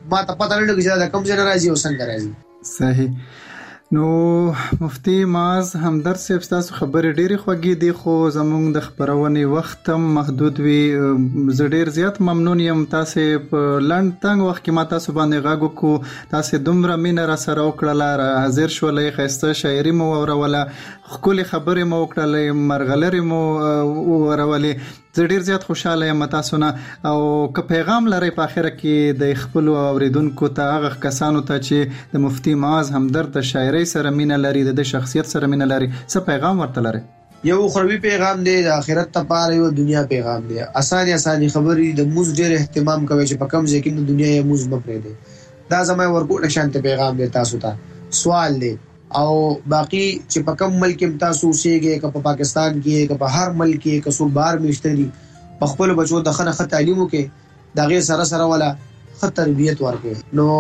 S4: ما ته پته نه لګي چې دا کوم ځای راځي او څنګه راځي.
S3: صحیح. نو مفتی معاذ همدرد صاحب تاسو خبرې ډېرې خوږې دي خو زموږ د خبرونې وخت هم محدود وي. زه ډېر زیات ممنون یم تاسو په لنډ تنګ وخت کې ما تاسو باندې غږ وکړو. تاسو دومره مینه را سره وکړله، حاضر شولې، ښایسته شاعري مو اوروله، ښکلې خبرې مو وکړلې، مرغلرې مو اورولې. زه ډېر زیات خوشاله یم تاسو نه. او که پیغام لرئ په اخره کې د خپل اوریدونکو ته، هغه کسانو ته چې د مفتی معاذ همدرد د شاعرۍ سره مینه لري، د شخصیت سره مینه لري، څه پیغام ورته لرئ؟
S4: یو اخروی پیغام دی، د آخرت لپاره یو دنیا پیغام دی. اساني خبرې، د موز ډېر اهتمام کوي چې په کوم ځای کې د دنیا یې موز مه پرېږدئ. دا زما ورکوټ شانته پیغام دی تاسو ته. سوال دی او باقی چې په کوم ملک کې تاسو اوسېږئ، که په پاکستان کې، که په هر ملک کې، که څوک بهر میشته دي، په خپل بچو د ښه تعلیم وکړي، د هغې سره ولا ښه تربیت ورکړي. نو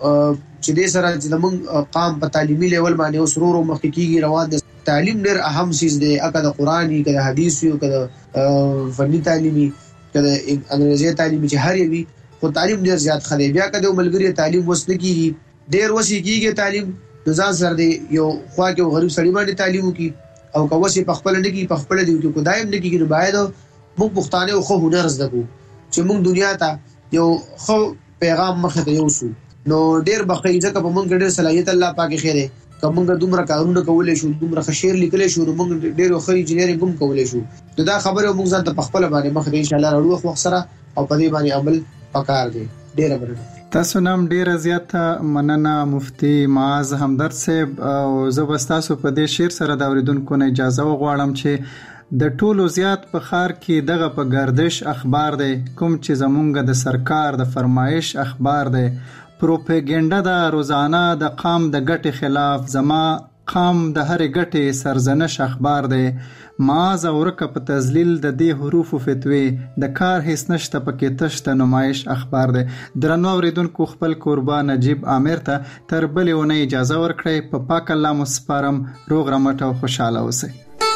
S4: چې دې سره چې زموږ قام په تعلیمي لیول باندې اوس ورو مخکې کېږي، روان دی. تعلیم ډېر اهم څیز دی، که د قرآن وي، که د حدیث وي، که د فني تعلیم وي، که د انګریزي تعلیم وي، چې هر یو وي، خو تعلیم ډېر زیات ښه دی. بیا که د ملګري تعلیم وس نه کېږي، ډېر وس یې کېږي تعلیم، نو ځان سره دی یو خوا کې یو غریب سړي باندې تعلیم وکړي، او که وس یې په خپله نه کېږي، په خپله دې وکړي. که دا هم نه کېږي، نو باید موږ پښتانه یو ښه هنر زده کړو چې موږ دنیا ته یو ښه پیغام مخې ته یوسو. نو ډېر به ښه وي، ځکه په موږ کې ډېر صلاحیت الله پاک خیر دی. که موږ دومره کارونه کولی شو، دومره ښه شعر لیکلی شو، نو موږ ډېر ښه انجینرینګ هم کولی شو. نو دا خبرې موږ ځان ته په خپله باندې مخې ته انشاءالله راوړو وخت سره، او په دې باندې عمل پکار دی. ډېره مننه.
S3: تاسو نام ډیره زیاته مننه مفتی معاذ همدرد صاحب. او زه به تاسو په دې شعر سره د اوریدونکو نه اجازه وغواړم چې د ټولو زیات په ښار کې دغه په گردش اخبار دی، کوم چې زمونږ د سرکار د فرمایش اخبار دی. پروپاګاندا د روزانه د قام د ګټې خلاف، زما قام د هرې ګټې سرزنش اخبار دی. معاذ او ورکه په تذلیل د دې حروف فتوی، د کار هیڅ نشته پکې تشته نمایش اخبار دی. درنو اوریدونکو، خپل کوربه نجیب عامر ته تر بلې اونۍ اجازه ورکړئ. په پاک الله مو سپارم. روغ رمټ او خوشاله اوسئ.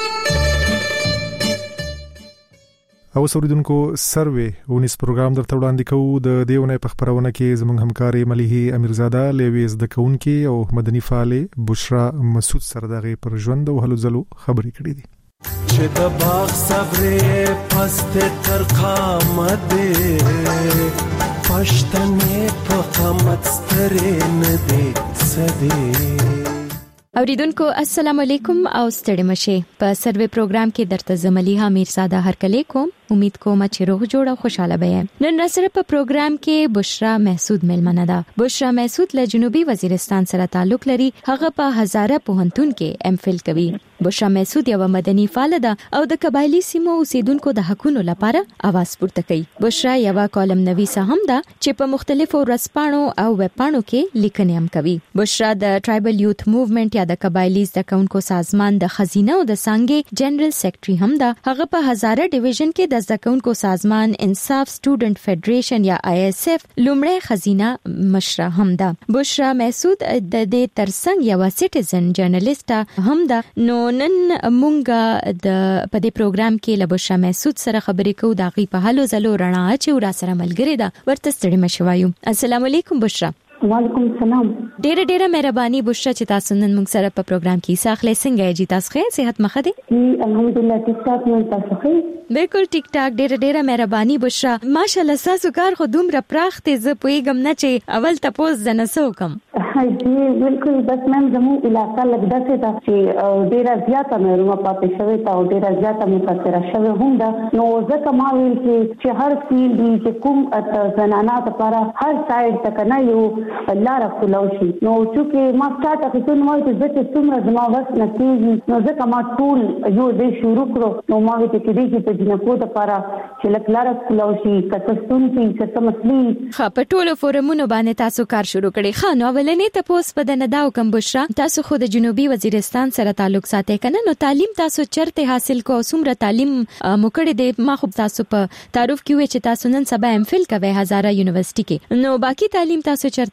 S1: او اوریدونکو، سروې ونیس پروګرام درته وړاندې کوو. د دیونه په خبرونه کې زموږ همکاري مليحي امیرزاده لوي زده کوونکی او مدني فعال بشرا مسعود سرداغي پر ژوند او هلو ځلو خبرې کړې دي.
S5: چې د باغ صبر پست تر قامت پښتنې په قامت سترې نه دي سدي.
S6: اوریدونکو السلام علیکم او ستړي مشه. په سروې پروګرام کې درته زملیحه امیرزاده هرکلی کوم. امید کوم چې روغ جوړ او خوشاله به. نن سره په پروګرام کې بشرا محسود ملمنه ده. بشرا محسود له جنوبي وزیرستان سره تعلق لري. هغه په هزاره پوهنتون کې ام فل کوي. بشرا محسود یو مدني فعال ده او د قبایلی سیمو اوسیدونکو د حقوقو لپاره आवाज پورته کوي. بشرا یو کالم نویسه هم ده چې په مختلفو ورځپاڼو او ویب پاڼو کې لیکنې هم کوي. بشرا د ټرایبل یوث موومېنټ یا د قبایلی زدهکونکو سازمان د خزینه او د څنګه جنرال سیکریټري هم ده. هغه په هزاره ډیویژن کې د زدهکونکو سازمان انصاف سټوډنټ فدریشن یا ISF لومړی خزینه مشره هم ده. بشرا محسود د دې ترڅنګ یو سټیزن جرنالیست هم ده. نو نن مونږه د په دې پروګرام کې له بشرا محسود سره خبرې کوو. د غي په هلو زلو رڼا چې ورا سره ملګری ده. ورته ستړي مشوایو. السلام علیکم بشرا.
S7: وعلیکم السلام.
S6: ډېر مهرباني بشرا چې تاسو نن موږ سره په پروګرام کې ساخله څنګه یې تاسو ښه صحت مخه دي؟
S7: الحمدلله ټیک ټاک مې تاسو ښه؟
S6: بالکل ټیک ټاک. ډېر مهرباني بشرا. ماشاءالله تاسو کار خو دومره پراخ دی، زه پوهیږم نه چې اول تاسو زنسو کوم.
S7: جی بالکل. بس مم زمو علاقہ لګدا څه دا چې ډېر زیاته مې پاتې شوی تا او ډېر زیاته متاثر شوی هم دا. نو ځکه ما ویل چې هر فیلډ دی چې کوم زنانه لپاره هر سایډ تک نه یو لار خلاص شي. نو چې ما سٹارټ اخیستم نو چې څومره زما وس نتیجه نو ځکه ما ټول یو دې شروع کړو. نو ما ویل چې دې په جنکو لپاره چې لکلار خلاص شي کتهستون کې څه مسلې
S6: خا په ټولو فورمونو باندې تاسو کار شروع کړی. خا نو ولنې ته پوس په دنه داو کوم بشرا. تاسو خو د جنوبي وزیرستان سره تعلق ساتي کنه؟ نو تعلیم تاسو چرته حاصل کو؟ څومره تعلیم مکړه دې؟ ما خو تاسو په تعارف کې وې چې تاسو نن سبا ام فل کوي هزاره یونیورسيټي کې. نو باقی تعلیم تاسو چرته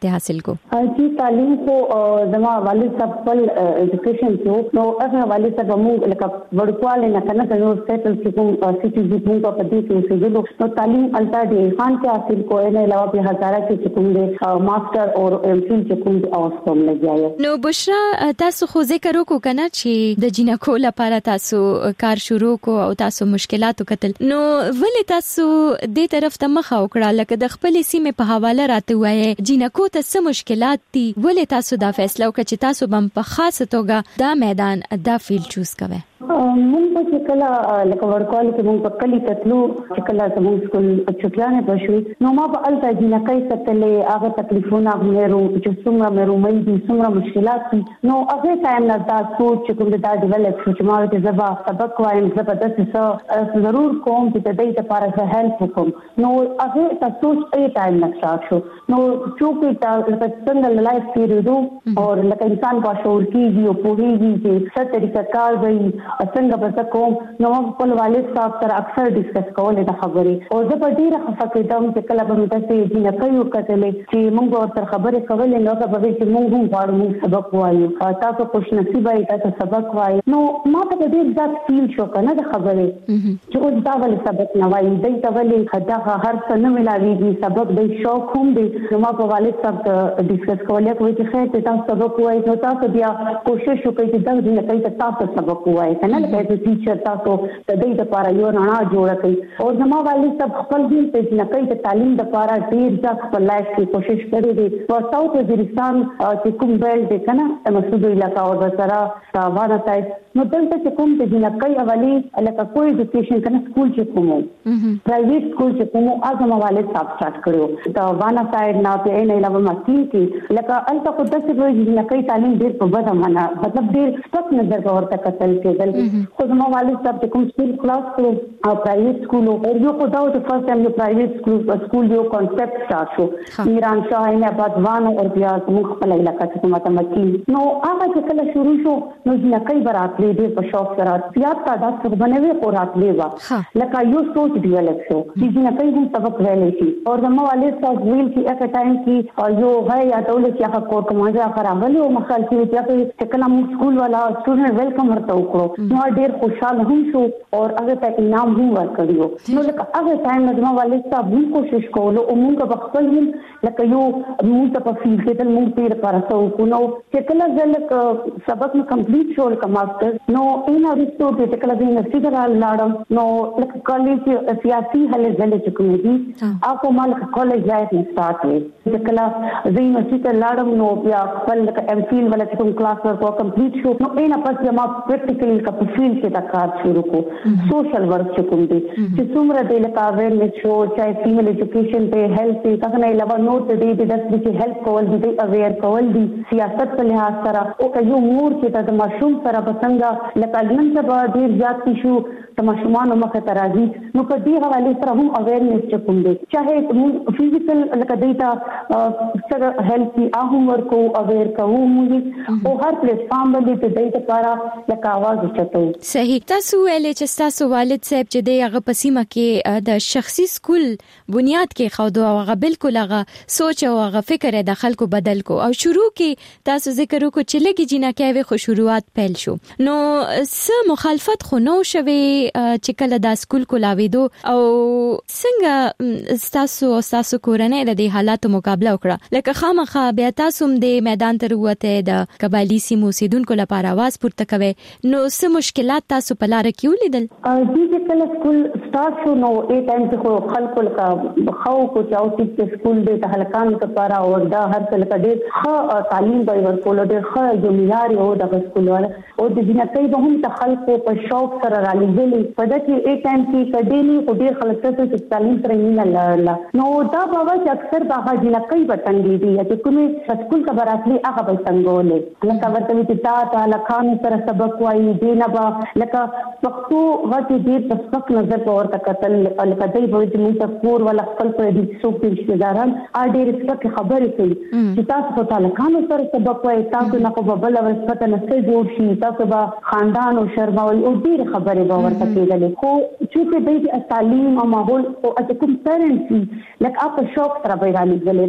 S6: کې حاصل کو؟
S7: جی تعلیم کو زما والد صاحب خپل ایجوکیشن کې نو هغه والد صاحب موږ لکه ورکواله نه کنه نو سیټل کوم سټي دې موږ په دې کې اوسېدلو نو تعلیم التا دې خان کې حاصل کو نه علاوه په هزاره کې کوم دې ماستر او ام فل چې کوم دې اوس کوم لګیاي.
S6: نو بشرا تاسو خو ذکر وکړو کنه چې د جنکو لپاره تاسو کار شروع کو او تاسو مشکلاتو کتل نو ولې تاسو دې طرف ته مخه وکړه لکه د خپل سیمه په حواله راته وایي جنکو ته څه مشکلات دي ولې تاسو دا فیصله وکړه چې تاسو بم په خاصه توګه دا میدان دا فیلډ چوز کوئ؟
S7: مونږ چې کله لکه ورکوال کې مونږ په کلی تطلو چې کله زموږ سکول چټیانه بشوي نو ما په الته جنکای ستلې هغه تکلیفونه غوړو چې څومره مې رومې دي څومره مشکلات دي نو هغه ټایم نه دا سوچ چې کوم دا ډیولپ شو چې ما ته زبا سبق وایم زبردست څه ضرور کوم چې د دې لپاره هیلپ وکم نو هغه تاسو یې ټایم نه شاو نو چې تا څنګه لایف پیریډو او لکه انسان په شعور کې یو پوهیږي چې څه طریقه کار وي څنګه به کوم نو خپل والد صاحب سره اکثر ډیسکس کولې د خبرې او زه په ډیره خفه کېدم چې کله به مې تاسو دې نه کوي کتلې چې موږ ورته خبرې کولې نو دا به چې موږ هم غواړو سبق وایو تاسو خوش نصیب وای تاسو سبق وایي نو ما ته ډېر ځات فیل شو کنه د خبرې چې اوس دا ول سبق نه وایي دای ته ولې خدا هر څه نه ملاويږي سبق د شوق هم دی نو ما په والد صاحب ډیسکس کولې کوي چې خیر تاسو سبق وایي نو تاسو بیا کوشش وکړئ چې دا دې کوي تاسو سبق وایي نه لکه ټیچر تاسو د دې لپاره یو رڼا جوړ کړئ او زما والد صاحب خپل دې ته نه کوي د تعلیم لپاره ډیر ځکه خپل لایف کې کوشش کړې دي او ساوث وزیرستان چې کوم بیل دې کنه مسعود علاقہ او بسرا تاوانه سایډ نو دلته چې کوم دې نه کوي اولی لکه کوئی ایجوکیشن کنه سکول چې کوم پرایویټ سکول چې کوم هغه ما والد صاحب سٹارټ کړو تاوانه سایډ نه په نه علاوه مکی کې لکه الته کو د څه وایي نه کوي تعلیم ډیر په بده معنا مطلب ډیر سپک نظر ورته کتل کېدل خو زما والد صاحب چې کوم سکول خلاص کړو او پرایویټ سکول او یو کو دا د فرست ټایم یو پرایویټ سکول یو کانسپټ سٹارټ شو میران شاه نه بعد وانه او بیا موږ خپل علاقې ته ماته مکی نو هغه چې کله شروع شو نو نه کوي براتلې دې په شوق سره زیات تعداد څخه بنوي قراتلې وا لکه یو سوچ ډیولپ شو چې نه کوي هم سبق ویلې شي او زما والد صاحب ویل چې اته ټایم کې یو غي یا ټول چې هغه کور کومه خرابلی او مخال کې چې کله موږ سکول والا سټوډنټ ویلکم ورته وکړو نو ډېر خوشاله هم شو او هغه ته انعام هم ورکړیو نو لکه هغه ټایم نه زما والد صاحب هم کوشش کولو او موږ په خپل لکه یو موږ ته په فیل کې تل موږ تیر پرسو کو نو چې کله ځل سبق نو کمپلیټ شو لکه ماستر نو ان اورستو چې کله د یونیورسيټي ته لاړم نو لکه کالج سیاسي هله ځل چې کوم دي اكو مال کالج لایف سٹارټ وي چې کله د یونیورسيټي ته لاړم نو بیا خپل ام فیل ولا کوم کلاس ورک کمپلیټ شو نو اینا پس ما پریکټیکلی کا په فیل کې دا کار شروع کو سوشل ورک چې کوم دي چې څومره د لکه اویرنس شو چې فیمیل ایجوکیشن ته هیلث ته څنګه علاوه نوٹ دې د چې هیلپ کول دي اویر کول دي سیاست په لحاظ سره او یو مور چې د مشروم سره بسنګ لکه نن سبا ډیر زیات شو د مشرومان مخه ترازی نو په دې حواله سره هم اویرنس چې کوم دي چاهه فزیکل لکه دیتا سره هیلث کی اهم ورکو اویر کوو او هر پلیټ فارم باندې د دې لپاره لکه आवाज وچتو
S6: صحیح تاسو ویلې چې تاسو والد صاحب چې دی هغه پسیمه کې د شخصي سکول بنیاد کې خو هغه بالکل هغه سوچ او هغه فکر د خلکو بدل کو او شروع کې تاسو ذکر وکړو چې لګي جنا کې خو شروعات پیل شو نو څه مخالفت خو نو شوي چې کله دا سکول کولاویدو او څنګه تاسو کورنۍ د دې حالاتو مقابله وکړه لکه خامخا بیا تاسو د میدان ته وروته د قبایلی سیمو سیدونکو لپاره आवाज پورته کوي نو څه مشکلات تاسو په لار کې ولیدل؟
S7: چې کله سکول سٹارټ شو نو ای ټایم کې خلکو لکه خو کو چاو چې سکول د هلکانو لپاره او دا هر څه لکه ډېر ښه تعلیم به ورکول ډېر ښه جو معیار یو د سکول ولا او د جنکۍ به هم خلکو په شوق سره رالېږلي په دې کې ای ټایم کې کډېلی خو ډېر خلک ته تعلیم سره نه لرله نو دا به چې اکثر به جنکۍ وټنګي دي چې کومه سکول کا براتلی هغه به څنګه لکه ورته چې تا لکان سره سبق وایي دینه با لکه پښتو غټي دې په سپک نظر په ورته کتل لکه دای به چې موږ کور ولا خپل پر دې څوک رشتہداران اړ ډېر سپک خبرې کوي چې تاسو په تعلقانو سره سبق وایي تاسو نه په بل ور پته نه څه جوړ شي تاسو به خاندان او شرمول او ډېر خبرې به ورته کېدلې خو چې دې تعلیم او ماحول او کوم پیرنټس لکه اپ شوق سره به رالېږي په دې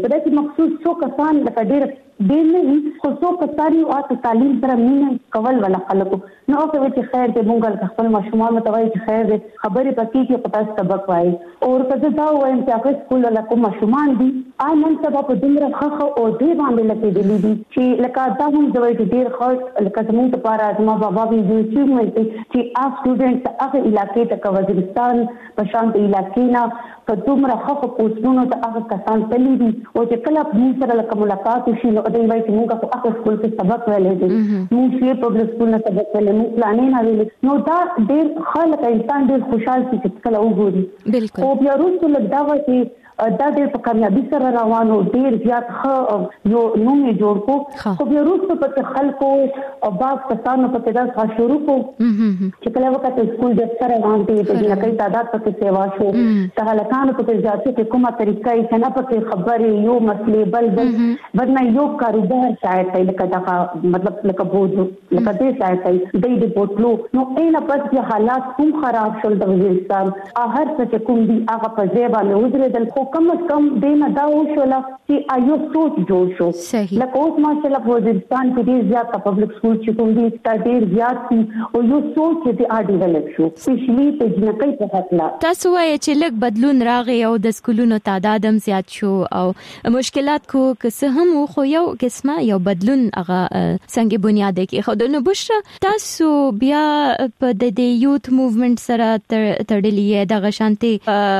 S7: څو کسان لکه ډېر نه خو څو کسان یو اته تعلیم سره مینه کول ولا خلکو نو او چې خیر دې مونږ خپل ماشومان متوي چې خیر دې خبرې پکې کې پتا سبق وایي او کله دا وایم چې هغه سکول ولا کوم ماشومان دي نن سبا په دمر خخ او دې باندې لکه دي چې لکه دا هم دوی ډېر خاص لکه زموږ لپاره زما بابا وی چې موږ چې اف سټوډنټ هغه علاقې ته وزیرستان په شان د علاقې نه په دمر خخ پوسټونو ته هغه کسان تللی دي او چې کله موږ سره لکه ملاقات وشي نو دوی وایي چې موږ په هغه سکول کې سبق ویلې دي موږ یې په سکول نه سبق ویلې موږ پلانې نه ویلې نو دا ډېر خلک انسان ډېر خوشاله شي چې کله وګوري
S6: بالکل
S7: او بیا وروسته لږ دا وایي چې دا ډېر په کامیابی سره روانو ډېر زیات یو نوم یې جوړ کو خو بیا وروسته په خلکو او باز کسانو په تدا ښه شروع کو چې کله وخت سکول د سره روان دي د لکه تعداد په سیوا شو ته هلکانو په ځاتو کې کومه طریقه یې نه په خبرې یو مسلې بل نه یو کاروبار شاید لکه دا مطلب لکه بوج لکه دې شاید د بوتلو نو اینا پس حالات کوم خراب شول د وزیرستان هر څه کوم دي هغه په ځای باندې وزریدل کم از کم دینه دا وشوله چې ایو سوچ جوړ شو لکه اوس ماشاءالله په وزیرستان کې ډېر زیات پبلک سکول چې کوم دي ډېر زیات دي او یو سوچ چې ډیولپ شو سپیشلی په جنکۍ په حقله
S6: تاسو وایي چې لږ بدلون راغی او د سکولونو تعداد هم زیات شو او مشکلات کو که هم خو یو قسمه یو بدلون هغه څنګه بنیاد کې خو د بشرا تاسو بیا په د یوت موومېنټ سره تړلې د غشانتي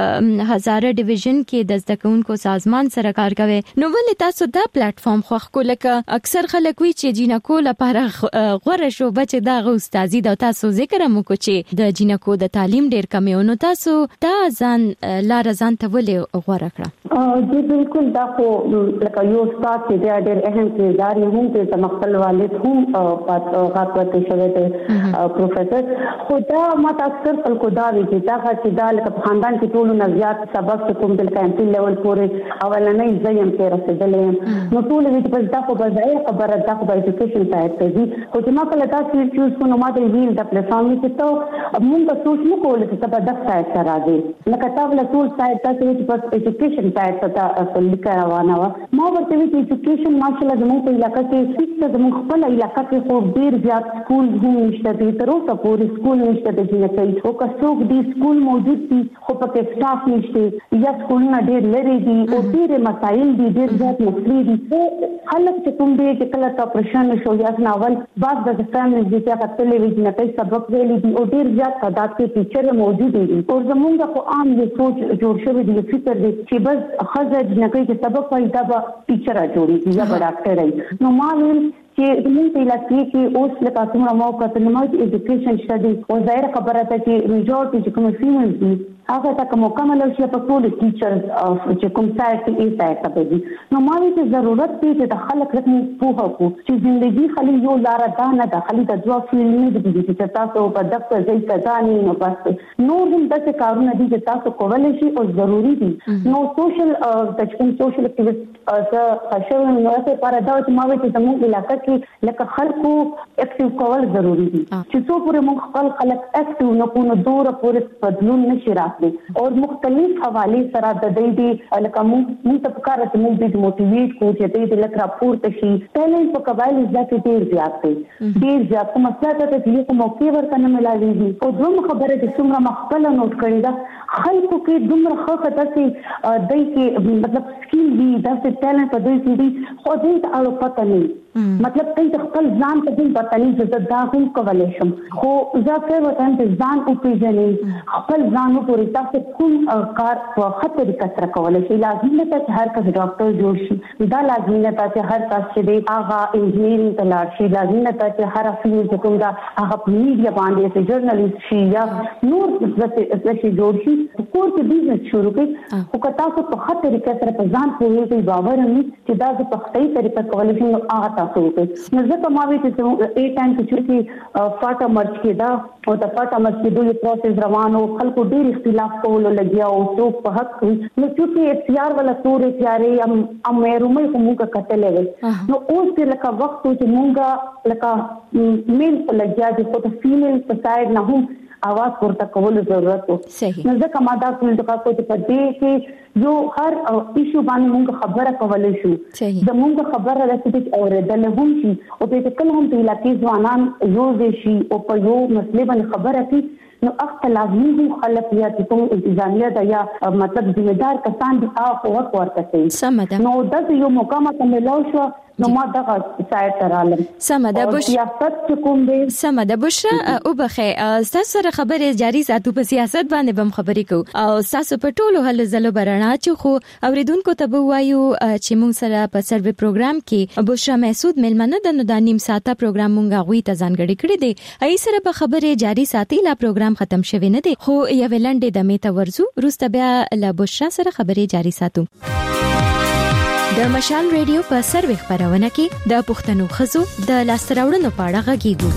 S6: هزاره ډیویژن کې د زده کوونکو سازمان سره کار کوي نو ولې تاسو دا پلیټ فارم خو لکه اکثر خلک وی چې جینکو لپاره غوړه شو بچ دا استادي دا تاسو ذکر مو کو چې د جینکو د تعلیم ډیر کمی او نو تاسو دا ځان لار ځان ته ولې غوړه کړه
S7: جی بالکل دا خو لکه یو استاد چې ډیر اهم کردار یې هم د مخفل والد هم غاټ ورته شوی دی پروفیسور خو دا ماته اکثر خلکو دا وی چې دا لکه خاندان کې ټول نه زیات سبق کوم د کانټي لیول پورې اولنې زیم کې رسیدلې نو ټول دې په تاسو باندې خبره دا په ایجوکیشن سایت ته دي خو چې ما کله تاسو چوز کو نو ما د ویل د پلیټ فارم کې ته موږ سوچ نه کول چې په دغه سایت سره راځي لکه تاسو له ټول سایت ته چې په ایجوکیشن سایت ته اصل لیکه روانه و ما ورته وی چې ایجوکیشن ماشاءالله زموږ په علاقې کې هیڅ زموږ خپل علاقې کې خو ډیر زیات سکول هم نشته دي تر اوسه پورې سکول نشته دي چې او که څوک دي سکول موجود دي خو په سټاف نشته یا سکولونه ډېر لري دي او ډېر مسایل دي ډېر زیات مسلې دي خلک چې کوم دي چې کله تا پرشن شو یا ناول بعض د فیملی چې هغه ټلویزیون ته سبق ویلي دي او ډېر زیات تعداد کې ټیچر موجود دي او زمونږ په عام یو سوچ جوړ شوی دی فکر دی چې بس خزه جنکۍ چې سبق وایي دا به ټیچر جوړي یا به ډاکټر وي نو ما ویل چې زموږ په علاقې کې اوس لکه څومره موقع ته نمایي ایجوکیشن شته او ظاهر خبره ده چې میجورټي چې کوم فیمیل دي هغه ته مکمل شي په ټول ټیچرز چې کوم سایت کې سایت ته دي نو ما وی چې ضرورت دی چې د خلک رقم پوهه کو چې ژوندۍ خالي یو لار ده نه د خالي د جواب فیل نه دي چې تاسو په دفتر ځای ته ځاني نو بس نور هم د کارونه دي چې تاسو کولای شي او ضروری دي نو سوشل سوشل اکټیویسټ خاصه نو څه پر دا چې ما وی چې زموږ علاقې کې لکه خلکو اکټیو کول ضروری دي چې څو پورې موږ خپل خلک اکټیو نه کو نو دور پورې بدلون نشي راځي او مختلف حواله سره د دې لکه موږ ته پکاره چې موږ دې موټیویټ کو چې دې لکه راپور ته شي ټیلنټ په قبایل ځکه ډیر زیات دی ډیر زیات مسله ته چې یو موقع ورکنه ملاويږي او دوه خبره چې څومره مخبل نوٹ کړی دا خلکو کې دومره خفته چې دای کې مطلب سکیل دی دا څه ټیلنټ په دې کې دی خو دې ته اړه پته نه مطلب ته خپل ځان ته دې پته نه چې دا کوم کولای شم خو ځکه وطن ته ځان او پیژنې خپل ځان او پوری تاسو کوم کار په خطر کثر کولای شي لازم نه چې هر کس ډاکټر جوړ شي دا لازم نه چې هر کس چې هغه انجینرینګ ته لاړ شي لازم نه چې هر فیلډ چې کوم دا هغه میډیا باندې چې ژورنالیست شي یا نور څه جوړ شي کور کې بزنس شروع کړي خو که تاسو په خطر کثر په ځان پوهیږئ باور نه چې دا په صحیح طریقه کولای شي نو هغه تاسو وکړئ نو زه کومه وی چې ای ټایم چې فاټا مرچ کې دا او د فاټا مرچ کې دوی پروسس روانو خلکو ډیر اختلاف کولو لګیا او څوک په حق نو چې اختیار ولا تور اختیارې ام مېرومې کومه کتلې نو اوس چې لکه وخت چې مونږه لکه میل په لګیا دي خو د فیمیل په سایډ نه هم आवाज پورته کول ضرورت وو نو ځکه ما دا ټول دغه کو ته پدې کې یو هر ایشو باندې موږ خبره کولای شو زموږ خبره راځي اوریدل هم شي او په کله هم په علاقې ځوانان یو دي شي او په یو مسله باندې خبره کوي نو اخت لازمي هو خلک یا چې کوم انتظامیه دا یا مطلب ذمہ دار کسان دي هغه وخت ورته کوي نو دا یو موقع ماته ملو شو نو ما دغه سایت ترالم
S6: سمده بش
S7: سیاست کوم دی
S6: سمده بشرا او بخې تاسو سره خبره جاری ساتو په سیاست باندې بم خبرې کو او تاسو په ټولو هل زلو برنا چې خو اوریدونکو ته وایو چې موږ سره په سروي پروګرام کې بشرا محسود ملمنه د نیم ساعته پروګرام مونږه غوي ته ځانګړي کړی دی ای سره په خبره جاری ساتي لا پروګرام ختم شوی نه دی خو یو لنډه د میته ورزو روسته بیا له بشرا سره خبره جاری ساتو د مشال ریډیو په سروي خبرونه کې د پښتنو خزو د لاستراوړنو پاړه غږیږي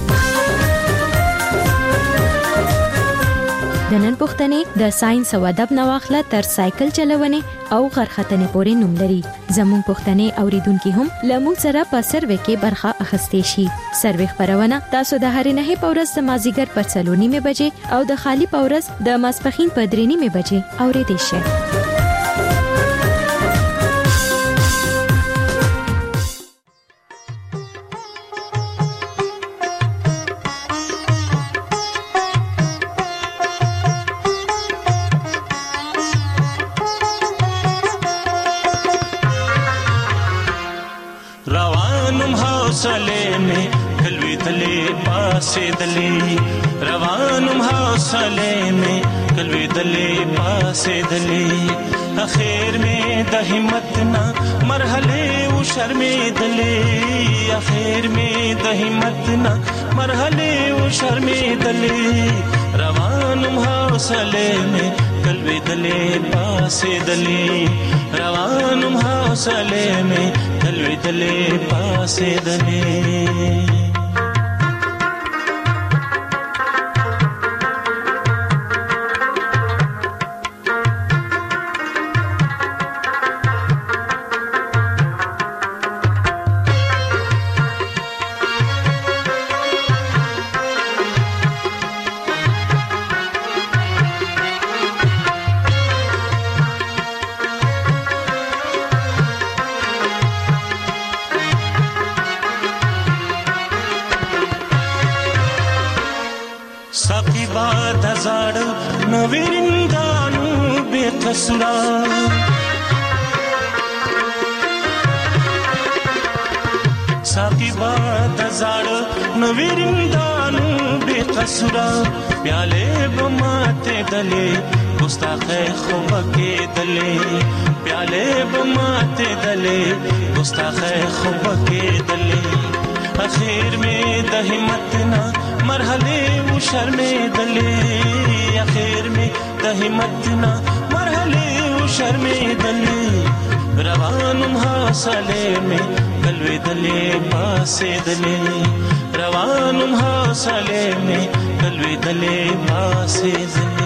S6: د نن پښتنې د ساينس او ادب نواخله تر سایکل چلونې او غرختنې پورې نوم لري زموږ پښتنې اوریدونکو هم لمو سره په سروي کې برخه اخستې شي سروي خبرونه تاسو د هرې نه په ورځ د مازیګر پر 3:30 بجې او د خالی په ورځ د ماسپخین په 3:30 بجې اورېدئ شئ
S5: روانم حوصله میں کلوی دلے پاسے دلے اخیر میں د ہمت نہ مرحلے او شرمے دلے اخیر میں د ہمت نہ مرحلے او شرمے دلے روانم حوصله میں کلوی دلے پاسے دلے روانم حوصله میں کلوی دلے پاسے دلے साकी बात जाड़ नवीरिंदानु बेकसुरा प्याले बमाते दले गुस्ताखे खुबके दले प्याले बमाते दले गुस्ताखे खुबके दले आखिर में द हिम्मत ना मरहले वो शर्मे दले आखिर में द हिम्मत ना मरहले वो शर्मे दले रवानुम हासले में कलवे दले पासे दले रवानुम हासले में कलवे दले पासे दले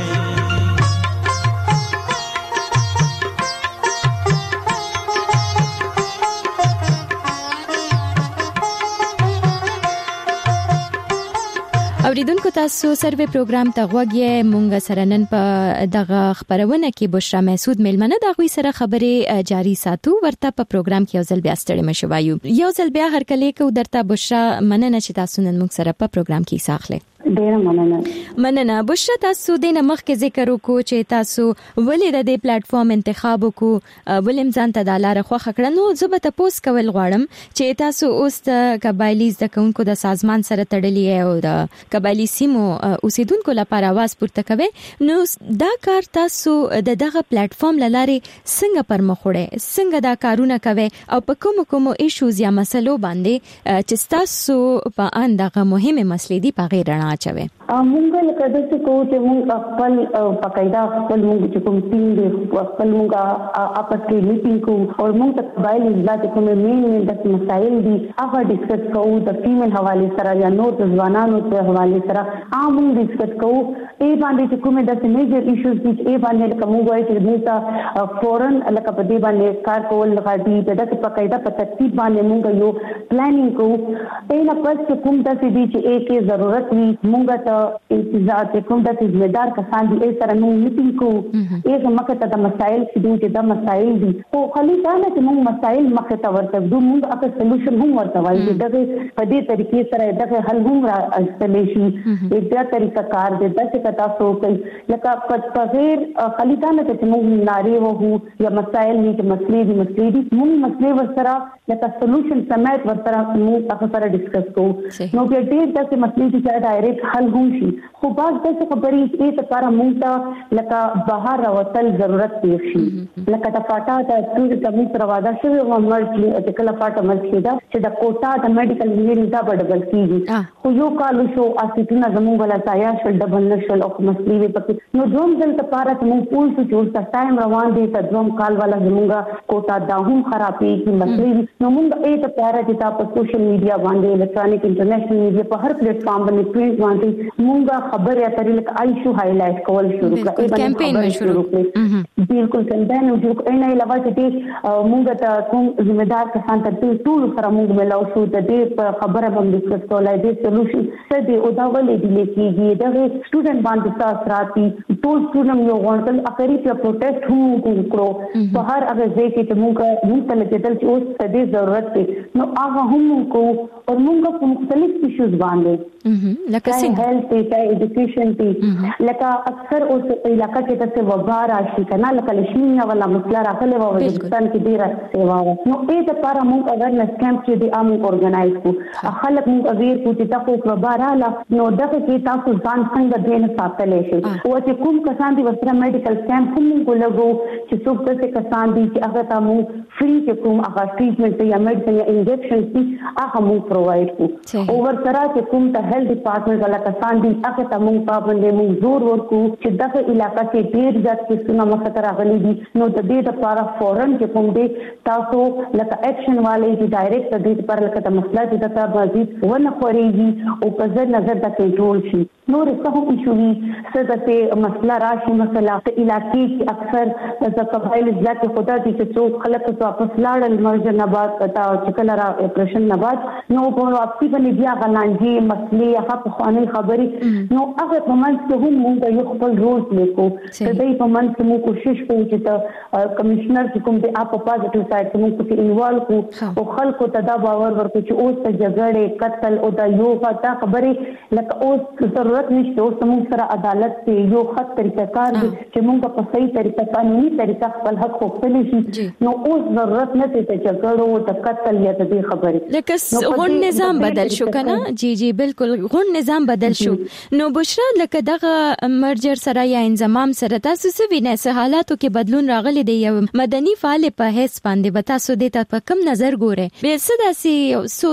S6: اوریدونکو تاسو سروي پروګرام ته غوږی مونږ سره نن په دغه خبرونه کې بشرا محسود ملمنه د غوي سره خبره جاری ساتو ورته په پروګرام کې یو ځل بیا ستړي مشوایو یو ځل بیا هر کله کې درته بشرا مننه چې تاسو نن مونږ سره په پروګرام کې ساخله
S7: ډیر
S6: مننه بشرا تاسو د نمخ کې ذکر وکړو چې تاسو ولې د دې پلیټ فارم انتخاب وکړو ولیم ځان ته د لار خو خکړنو زه به تاسو کول غواړم چې تاسو اوس د قبایلی زدکونکو د سازمان سره تړلې او د قبایلی سیمو اوسیدونکو لپاره आवाज پورته کوي نو دا کار تاسو د دغه پلیټ فارم لاره څنګه پر مخ وړئ څنګه دا کارونه کوي او په کوم ایشوز یا مسلو باندې چې تاسو په اندغه مهمه مسلې دی په غیر رڼا چوي
S7: مونږ لکه د څه کوو چې مونږ خپل پکایدا خپل مونږ چې کوم ټیم دی خپل مونږه اپس کې میټینګ کوو او مونږ ته قبایلی ځات کوم مین د مسایل دي هغه ډیسکس کوو د فیمیل حواله سره یا نور د ځوانانو په حواله سره مونږ ډیسکس کوو ای باندې چې کومه د میجر ایشوز دي ای باندې کوم وایي چې موږ فورن لکه په دې باندې کار کول غواړي د دې پکایدا په ترتیب باندې مونږ یو پلانینګ کوو ای نه پس کوم د دې چې ای کې ضرورت وي مونږ ته انتظار کوم د ځمېدار کسان دي سره نو میټینګ کو ایغه مکه ته د مسائل چې د مسائل دي او خالي دا نه چې مونږ مسائل مکه ته ورته دوه مونږ اپ سولوشن هم ورته وایي دغه په دې طریقې سره دغه حل هم راځي شي دا طریقه کار دې د څه کتا سو کوي لکه په غیر خالي دا نه چې مونږ ناری وو یا مسائل دي مسلې دي مونږ مسلې ورسره لکه سولوشن سمیت ورسره مونږ هغه سره ډیسکس کوو نو په دې د مسلې چې ډایرکټ حل هم شي خو باز د خبرې دې لپاره مونږ ته لکه بهر راوتل ضرورت دی شي لکه د پاټا د ټول کمی سره واده شوی او مرګ د کله پاټا مرګ کېدا چې د کوټا د میډیکل انجینرینګ دا ډبل کیږي خو یو کال شو اسیتونه زموږ ولا تایا شل ډبل نشل او مسلې پکې نو دوم دل لپاره چې پول شو چې ټایم روان دي ته دوم کال والا زموږ کوټا دا هم خرابې کی مسلې نو موږ یې ته پیاره چې تاسو سوشل میډیا باندې الکترونیک انټرنیشنل میډیا په هر پلیټ فارم باندې پرینټ باندې موږ خبره یا طریقه آیشو هایلایټ کول شروع کړه
S6: کمپاین شروع کړ
S7: بالکل کمپاین شروع کړه نه علاوه چې موږ ته کوم ذمہدار کسان ته ټول سره موږ ملاو شو د دې خبره باندې ډیسکس کولای دي سولوشن څه دی او دا ولې دی لکېږي دا سټوډنټ باندې تاسو راتي ټول سټوډنټ یو غونډل اخري په پروټیسټ هم وکړو په هر هغه ځای کې چې موږ ته لګیدل چې اوس څه دی ضرورت دی نو هغه هم کو او موږ په مختلف ایشوز باندې
S6: لکه څنګه
S7: هیلث ته ایجوکیشن ته لکه اکثر اوس علاقہ کې د وبا راشي کنه لکه لشمینه ولا مسله راغله و وزستان کې ډیره سیوا نو دې لپاره موږ اگر نسکم چې د عام اورګنایز کو خلک موږ اویر کو چې تاسو وبا رااله نو دغه کې تاسو ځان څنګه دین ساتلې شي او چې کوم کسان دي ورسره میډیکل کیمپ هم موږ لګو چې څوک د کسان دي چې هغه ته موږ فری کې کوم هغه ټریټمنټ یا میډیسن یا انجکشن دي هغه موږ پرووایډ کو او ورسره چې کوم ته هیلث ډپارټمنټ والا کسان دي هغه ته موږ باندې موږ زور ورکو چې دغه علاقہ کې ډیر ځات کې سونه مخاطر راغلي دي نو د دې لپاره فورن چې کوم دي تاسو لکه اکشن والے چې ډایرکټ د دې لپاره لکه د مسله چې د تاسو ونه خوريږي او په ځای نظر د کنټرول شي نو رسته هم ایشوي څه د مسله راشي مثلا په علاقې کې اکثر د قبایل ځات خدا دي چې څوک خلک واپس لاړل مرګ نه بعد پتا چې کله را اپریشن نه بعد نو په واپسی باندې بیا غلانجي مسلې هغه په خواني خبري نو هغه په منځ کې هم موږ یو خپل رول پلی کوو د دې په منځ کې موږ کوشش کوو چې کمشنر چې کوم د اپ پازټیو سایډ کې موږ کې انوالو کو او خلکو ته دا باور ورکړو چې اوس ته جګړه قتل او دا یو غټه خبري لکه اوس ضرورت نشته اوس موږ سره عدالت ته یو خط طریقه کار دي چې موږ په صحیح طریقه قانوني طریقه خپل حق خپل شي نو اوس ضرورت نه ته جګړه او د قتل یا د خبري
S6: لکه غون نظام بدل شو کنه جی بالکل غون نظام بدل شو نو بشرا لکه دغه مرجر سره یا انضمام سره تاسو څه وینئ چې حالاتو کې بدلون راغلی دی یو مدني فعال په هیڅ باندې به تاسو د ته په کم نظر ګورئ به څه داسې سو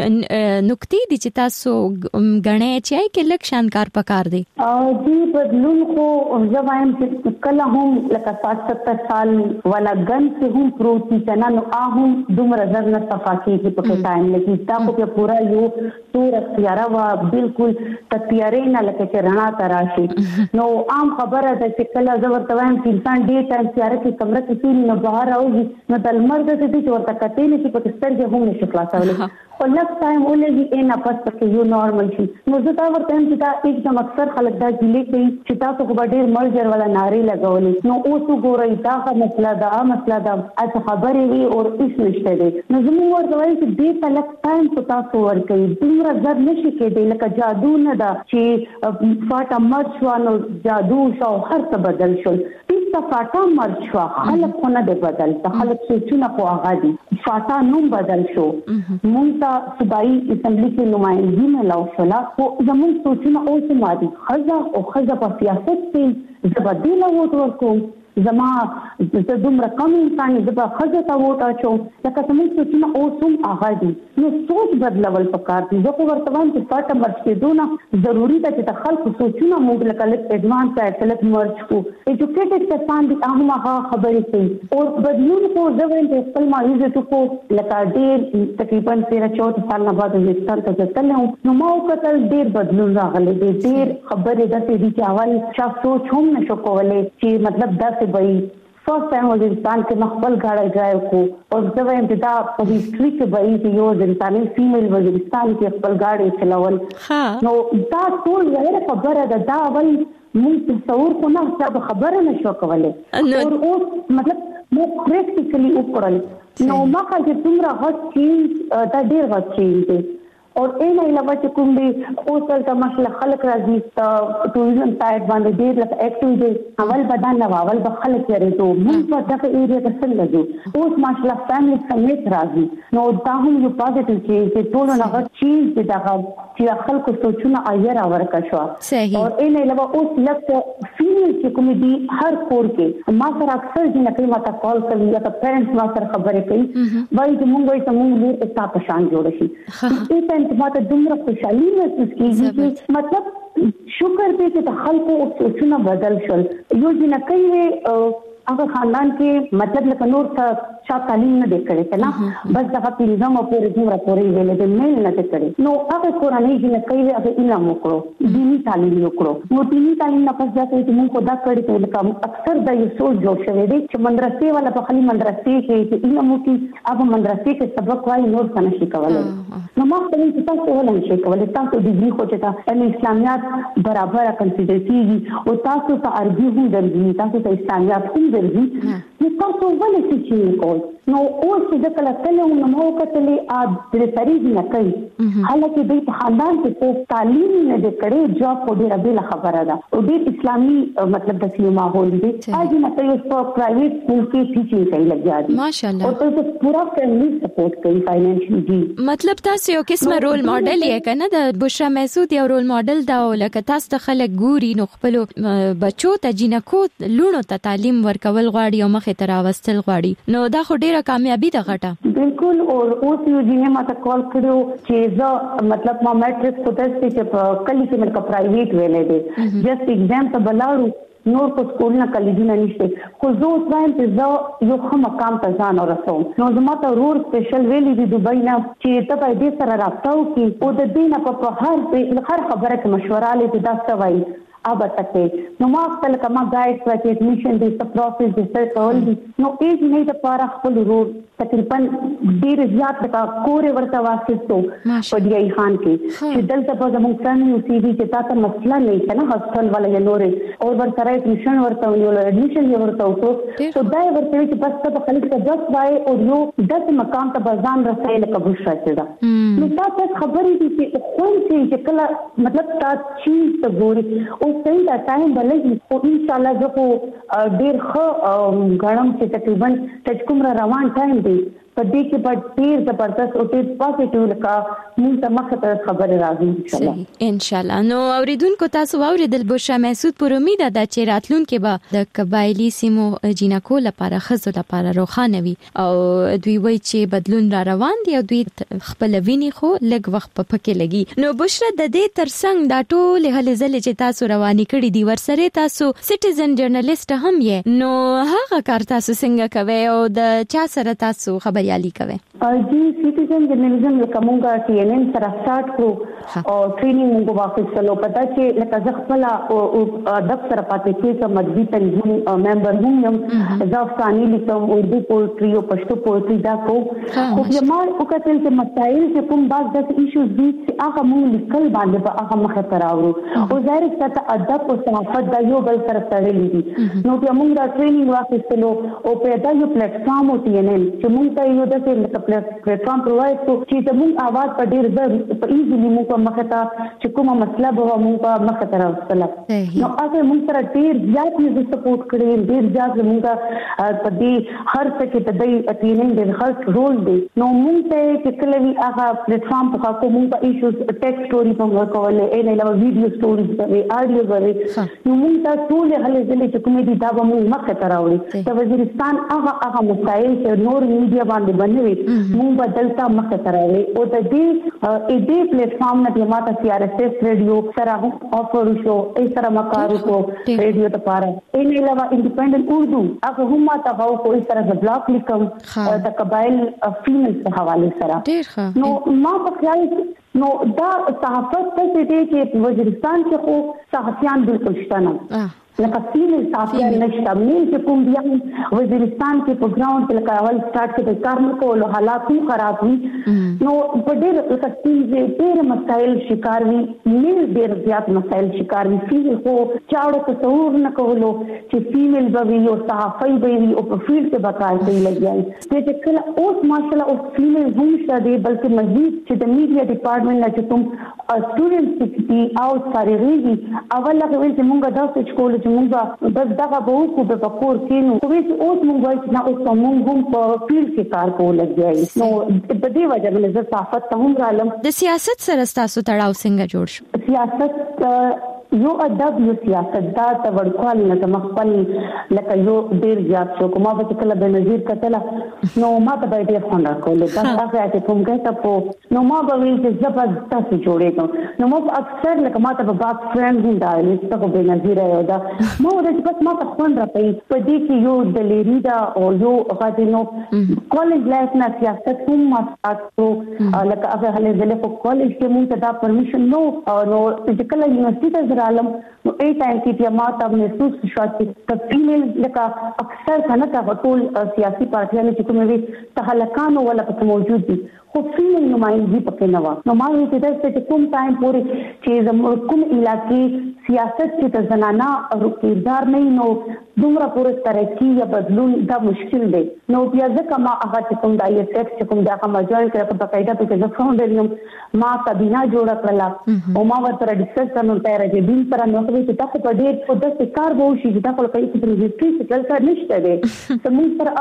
S6: نقطې دي چې تاسو غنئ چې کې لک شانکار پکار دی
S7: جی بدلون کو زوایم چې کله هم لکه 60-70 سال والا ګن چې هم پروتي کنه نو هم دومره زر نه صفاقي کې په ټایم لګي تاسو په پورا یو تور اختیار وا بالکل تیارې نه لکه چې رڼا تراشي نو عام خبره ده چې کله زور توان انسان ډیر ټایم تیار کې کمره کې تین نه بهر راوځي نو د لمر د دې چې ورته کته نه چې په سترګې هم نشي خلاصولای او لږ ټایم ولګي ان پس پکې یو نورمال شي نو زه دا ورته هم چې دا एकदम اکثر خلک دا ګیلې کوي چې تاسو خو ډیر مرجر ولا ناری لګولې نو اوس وګورئ دا مسله دا اته خبرې وي او هیڅ نشته دي نو زموږ ورته وایي چې دې په لږ ټایم په تاسو ورکړي دومره زر نشي کېدی لکه جادو نه دا چې فاټا مرچ وانو جادو شو هر څه بدل شول هیڅ فاټا مرچ وا خلک خو نه بدل خلک سوچونه خو هغه دي فاټا نوم بدل شو مونږ صوبایي اسمبلی کې نمائندګي ملاو شولا او زموږ سوچونه اوس مادي خزه په سیاست کې زبدل ووټ ورکوم زما د دومره کم انسان د په خزه ته ووټ اچو لکه څنګه سوچونه اوس هم هغه دي نو سوچ بدلول پکار دي زه په ورتوان چې فاټا مرچ کې دونه ضروری ده چې د خلکو سوچونه موږ لکه لک اډوانس ایتلک مرچ کو ایجوکیټډ کسان دي هغه خبرې کوي او بدلون کو زوین په خپل مایوزه تو کو لکه ډیر تقریبا 13-14 سال نه بعد هندستان ته ځتلم نو ما وکړل ډیر بدلون راغلی دی ډیر خبرې د دې چې اول شخص سوچ هم نشو کولای چې مطلب 10 بای فرست ټایم وزیرستان کې مخبل غاړه ډرایو کو او زه وایم چې دا په هیستوري کې به یې یو وزیرستاني فیمیل وزیرستان کې خپل غاړه چلاول نو دا ټول غیر خبره ده دا اول موږ تصور کو نه څه خبره نشو کولای او اوس مطلب مو پریکټیکلی وکړل نو ما چې څومره هڅ چینج دا ډیر هڅ چینج دی او این علاوه چې کوم دی اوس تل ماشاءالله خلک راځي ټوریزم سایت باندې ډیر لکه اکټیو دي اول بدن نو اول به خلک یې ته موږ په دغه ایریا کې څنګه دي اوس ماشاءالله فیملی سمیت راځي نو دا هم یو پازیټیو چینج دی ټول نه چیز دی دا چې خلکو سوچونه ایر ورکا شو او این علاوه اوس لکه فیمیل چې کوم دی هر کور کې ما سره اکثر جن کوي ما ته کال کوي یا پیرنټس ما سره خبرې کوي وایي چې موږ یې موږ له تاسو شان جوړ شي ما ته دومره خوشحالي محسوس کیږي چې مطلب شکر دې چې خلکو سوچونه بدل شول یو جن کوي هغه خاندان کې مطلب لکه نور څه تعلیم نه کړي کنه بس دغه پیلزم او پورې دومره پورې ویل دي میل نه کړي نو هغه قرآني جن کوي هغه علم وکړو دینی تعلیم وکړو نو دینی تعلیم نه پس ځکه چې موږ خدا کړی ته لکه اکثر د یو سوچ جوړ شوی دی چې مدرسې والا په خالي مدرسې کې علم وکړي هغه مدرسې کې سبق وایي نور څه نشي کولای نو ما په دې تاسو ولې نشي کولای تاسو ډیګري خو چې تاسو اسلامیات برابر کنسیډر کیږي او تاسو ته عربي هم درځي تاسو ته اسلامیات هم درځي نو تاسو ولې څه چی کوئ نو اوس چې کله کله نو کتلې د سریږي نه کوي حالکه د خاندان کې تعلیم نه د کړي جاب کو ډیره بل خبره ده او د اسلامي مطلب د سیمه ماحول دی اځ نه کوي په پرایویټ سکول کې ټیچینګ کوي لګیا دي
S6: ماشاءالله
S7: او ته پورا فیملی سپورټ کوي فاینانشلی دي
S6: مطلب تاسو یو قسمه رول ماډل یې کنه د بشرا مسعود یو رول ماډل دا ولکه تاسو ته خلک ګوري نو خپل بچو ته جنکو لونو ته تعلیم ورکول غواړي او مخه تر واستل غواړي نو دا خو ډیره کامیابی ده غټه بالکل او اوس یو جنې ما ته کال کړو چې زه مطلب ما میټرک کو تاسو چې کلی کې ملک پرایویټ ویلې دي جست ایگزام ته بلاړو نور په سکول نه کلیجونه نشته خو زه وایم چې زه یو ښه مقام ته ځان ورسوم نو زما ته رور سپیشل ویلې دي دوبۍ نه چې ته به دې سره رابطه وکړي او د دې نه په هر خبره کې مشوره لې دا څه وایي اب تکه نو ما خپل کما گایډ کړی ایڈمیشن دې څه پروسس دې څه کول دي نو ایج نه د پاره خپل رول تقریبا ډیر زیات کا کور ورته واسطو په دی ای خان کې چې دلته په زموږ څنګه یو سی وی چې تاسو مسله نه کنه هاسپټل والا یا نورې او ورته ایڈمیشن ورته یو ایڈمیشن یې ورته وکړو سو دا ورته چې بس ته خلک ته جس وای او یو داس مقام ته بزان رسایل کبوش راځي دا نو تاسو خبرې دي چې خو چې کله مطلب تاسو چیز ته ګوري او صحیح دا ټایم بلې او ان شاء الله زه کو ډیر ښه غړم چې تقریبا تجکم روان ټایم دی په دې کې په ډیر زبردست او ډیر پوزټیو لکه موږ ته مخه ته خبره راځي ان شاء الله ان شاء الله نو اوریدونکو تاسو اوریدل بشرا مسعود پر امید ده چې راتلونکي به د قبایلی سیمو جنکو لپاره خزو لپاره روخانه وي او دوی وایي چې بدلون را روان دی او دوی خپل ویني خو لږ وخت په پکې لګي نو بشرا د دې ترڅنګ دا ټول هلې ځلې چې تاسو رواني کړې دي ورسره تاسو سټیزن جرنالیست هم یې نو هغه کار تاسو څنګه کوي او د چا سره تاسو خبريالي کوي
S7: جی سټیزن جرنالیزم لکه مونږه ټي ان ان سره سٹارټ کړو او ټریننګ مونږ واخیستلو پتا چې لکه ځخپل او دفتر پاتې کې سم مدبي تنظیم ممبر هم ځافانی لیکم اردو پوئټري او پښتو پوئټري دا کو خو یمال او کتل چې مسائل چې کوم بعض د ایشوز دي چې هغه مونږ لیکل باندې په هغه مخه تراورو او ظاهر څه ادب او صحافت د یو بل سره تړلې دي نو بیا مونږ دا ټریننګ واخیستلو او په دا یو پلیټ فارم او ټي ان ان چې مونږ ته یو د پلیټ فارم پرووایډ کو چې زموږ आवाज په ډیر ځای په ایزیلی موږ په مخه ته چې کومه مسله به موږ په مخه ته راوستل نو هغه موږ سره ډیر زیات یې سپورټ کړی ډیر زیات موږ په دې هر څه کې د دې اټیننګ د هر رول دی نو موږ ته چې کله وی هغه پلیټ فارم په کوم موږ په ایشوز ټیکسټ سټوري په ورکول نه علاوه ویډیو سټوریز کوي اډیو کوي نو موږ ته ټول هلې ځلې چې کومې دي دا به موږ مخه ته راوړي د وزیرستان هغه مسایل چې نور میډیا باندې بنوي موږ بدلتا مخه تراوي او د دې پلیټ فارم نه ماته سی آر ایس ایس ریډیو سره افر شو ای سره مکارو کو ریډیو ته پاره ان علاوه انډیپندنٹ اردو هغه هم ماته غو کوئی سره د بلاک لیکم د قبایل فیمل په حواله سره نو ما په خیال نو دا صحافت څه دي چې وزیرستان کې خو صحافیان بالکل شته نه لکه فیمل صحافیان نشته میل چې کوم بیا وزیرستان کې په ګراوند کې لکه اول سٹارټ کې د کار نه کولو حالات هم خراب وي نو په ډېر لکه ډېر مسایل شکار وي میل ډېر زیات مسایل شکار وي فیمل خو چاړو تصور نه کولو چې فیمل به وي او صحافي به وي او په فیلډ کې به کار کوي لګیای چې کله اوس ماشاءالله اوس فیمل هم شته دي بلکې مزید چې د میډیا ډپارټمنټ نه چې کوم سټوډنټس دي او ساريږي اول هغه ویل چې مونږ دا څه کول چې مونږ بس دغه به وکړو په کور کې نو خو اوس مونږ وایو چې اوس مونږ هم په فیلډ کې کار کول لګیای نو په دې وجه باندې صحافت ته هم رالم
S6: د سیاست سره تاسو تړاو څنګه جوړ شو
S7: سیاست یو ادب یو سیاست دا ته ورکوالي نه مخبل لکه یو ډیر زیات شو کومه به کله به نظیر کتل نو ما ته به ډیر خوند راکول دا هغه چې کوم ګټه په نو ما به ویل چې زبردست جوړېږم نو ما اکثر لکه ما ته به باک فرند هم دا لسته کو به نظیر یو دا ما ورته بس ما ته خوند راپې په دې کې یو د لیری دا او یو هغه نو کالج لایف نه سیاست هم ما تاسو لکه هغه هله زله په کالج کې مونږ ته دا پرمیشن نو چې کله یونیورسيټي ته عالم نو ای ټایم کې بیا ما ته محسوس شو چې فیمیل لکه اکثر کنه تا ټول سیاسي پارټیانو چې کومې وي تهلکانو ولا پکې موجود دي خو فیمیل نمائندګي پکې نه و نو ما وی چې کوم ټایم پورې چې کوم علاقې سیاست چې د زنانا کردار نه نو دومره پورې ترقی یا بدلون دا مشکل دی نو بیا ځکه ما هغه چې کوم د ایسف چې کوم دا کوم جوړ کړ په قاعده په کې فاونډر یم ما کابینه جوړ کړل او ما ورته ډیسکس کوم تر دې دین پر نو کوي چې تاسو په دې په دې کار وو شي دا په کوي چې هیڅ څه کار نشته دی ته موږ پر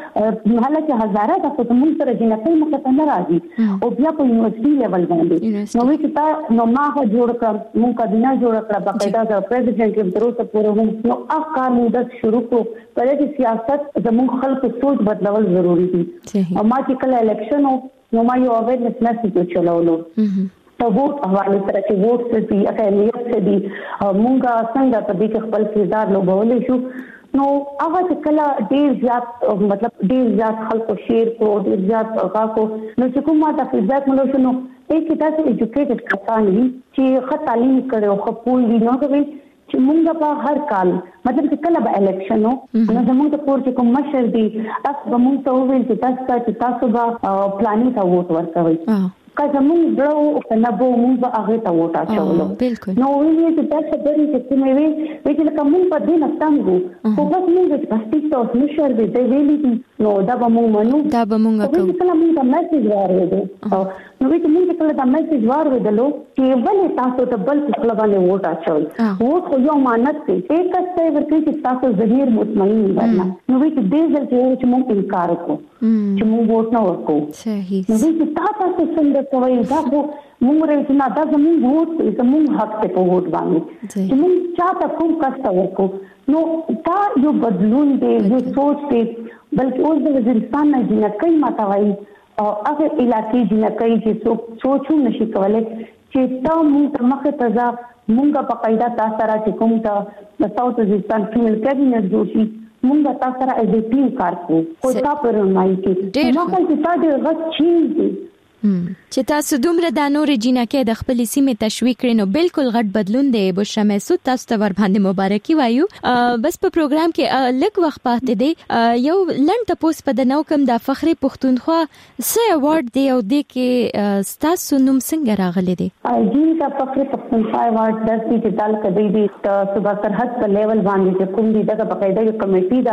S7: اړو حالکه هزاره تاسو موږ سره جنته مخه نه راځي او بیا په یونیورسيټي لیول باندې نو وی چې تا نو ما هغه جوړ کړ موږ کابینه جوړ کړل په قاعده د پریزیډنټ کې دروسه پورې نو افکار موږ شروع کو په دې سیاست زموږ خلکو سوچ بدلول ضروری دي او ما چې کله الیکشن نو ما یو اویرنس میسج چلولو ته ووټ حواله سره چې ووټ څه دي اکیمیت څه دي مونږه څنګه په دې کې خپل کردار لوبولې شو نو هغه چې کله ډیر زیات مطلب ډیر زیات خلکو شیر کو ډیر زیات هغه کو نو چې کومه د فیډبیک ملو شنو یک تاسو ایجوکیټډ کسان دي چې ښه تعلیم کړي او خپل دي نو کوي چې مونږ په هر کال مطلب چې کله به الیکشن نو زموږ ته پور چې کوم مشر دي تاسو مونږ ته وویل چې تاسو به پلانینګ ته ووټ ورکوي که زموږ درو کنه به موږ هغه ته ووټ اچولو نو ویل چې تاسو درې چې کومې وی چې کوم په دې نستانګو خو بس موږ چې پاتې تاسو نشر دې ویلي دي نو دا به موږ منو
S6: دا به موږ کوو
S7: کله موږ میسج ورکړو نو وی چې موږ کله دا میسج ورکړو چې ولې تاسو ته بل څه باندې ووټ اچول ووټ خو یو مانت دی یک څه ورته چې تاسو ظاهر مطمئن ورنه نو وی چې دې ځل چې موږ انکار وکړو چې موږ ووټ نه ورکړو
S6: صحیح
S7: نو وی چې تاسو څنګه کوي دا خو موږ راځي نه دا زموږ ووټ زموږ حق ته په ووټ باندې چې موږ چاته کوم کار وکړو نو دا یو بدلون دی یو سوچ دی بلکې اوس د وزیرستان نه جنکۍ ماته وایي او هغه علاقې جنکۍ چې سوچو نشي کولای چې تا موږ مخه تازه موږ په قاعده تاسو را چې کوم ته د ساوث وزیرستان فیمل کابینټ جوړ شي موږ تاسو را از ټیم کار کوو خو تا پرمای کې نو چې تا دې غږ چی دي
S6: چې تاسو دومره د نورې جنکې د خپل سیمې تشویق کړئ نو بالکل غټ بدلون دی بشرا محسود تاسو ته ور باندې مبارکي وایو بس په پروګرام کې لږ وخت پاتې دی یو لنډ تاسو په د نو کوم د فخري پښتونخوا سه ایوارډ دی او د کې تاسو نوم څنګه راغلی دی
S7: جی کا فخري پښتونخوا ایوارډ د دې تعال کدی دی صوبه سرحد په لیول باندې کوم دی دغه بقاعده یو کمیټي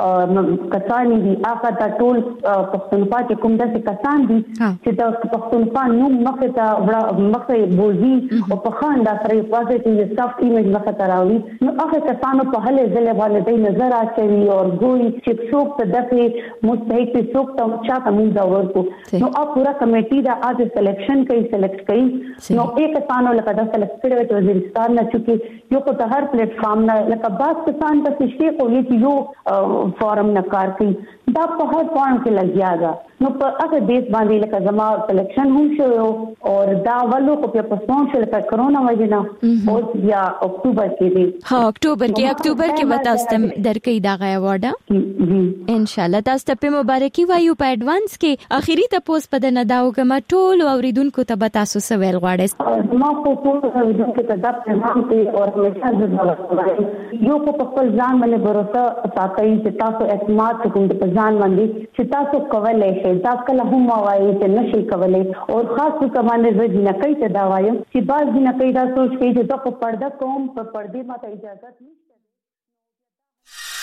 S7: دا کسان دي هغه د ټول پښتونخوا کې کوم د کسان دي چې د پښتونخوا نوم مخه ته مخه بوزي او په خان دا سره پوزټیو سافټ ایمیج مخه ته راوي نو هغه کسانو په هله ځله باندې نظر اچوي او ګوي چې څوک ته دغه مستحق څوک ته چاته موږ دا ورکو نو پورا کمیټي دا اج سلیکشن کوي سلیکټ کوي نو یک کسانو لکه دا سلیکټ کړي چې وزیرستان نه چونکی یو په هر پلیټ فارم نه لکه باز کسان ته شي خو یې یو فارم نه کار کوي دا په هر فارم کې لګیا ده نو په هغه دیش باندې لکه زما کلیکشن هم شو او دا ولو کو په پسون شو په کرونا وجنه او یا اکتوبر کې دی
S6: اکتوبر کې وتا استم درکې دا غي وړه ان شاء الله تاسو ته مبارکي وایو په اډوانس کې اخیری تاسو په دنه داو کما ټول اوریدونکو ته به تاسو سوال غواړئ
S7: ما په ټول اوریدونکو ته دا پیغام دی او همیشه زړه یو په خپل ځان باندې باور ساتئ چې تاسو اعتماد کوئ په ځان باندې چې تاسو کولای شئ دا کله هم وایي چې نشي کولای او خاص کمانډ زه نه کوي ته دا وایم چې بعض نه کوي دا سوچ کوي چې دا په پرده کوم په پردې ماته اجازه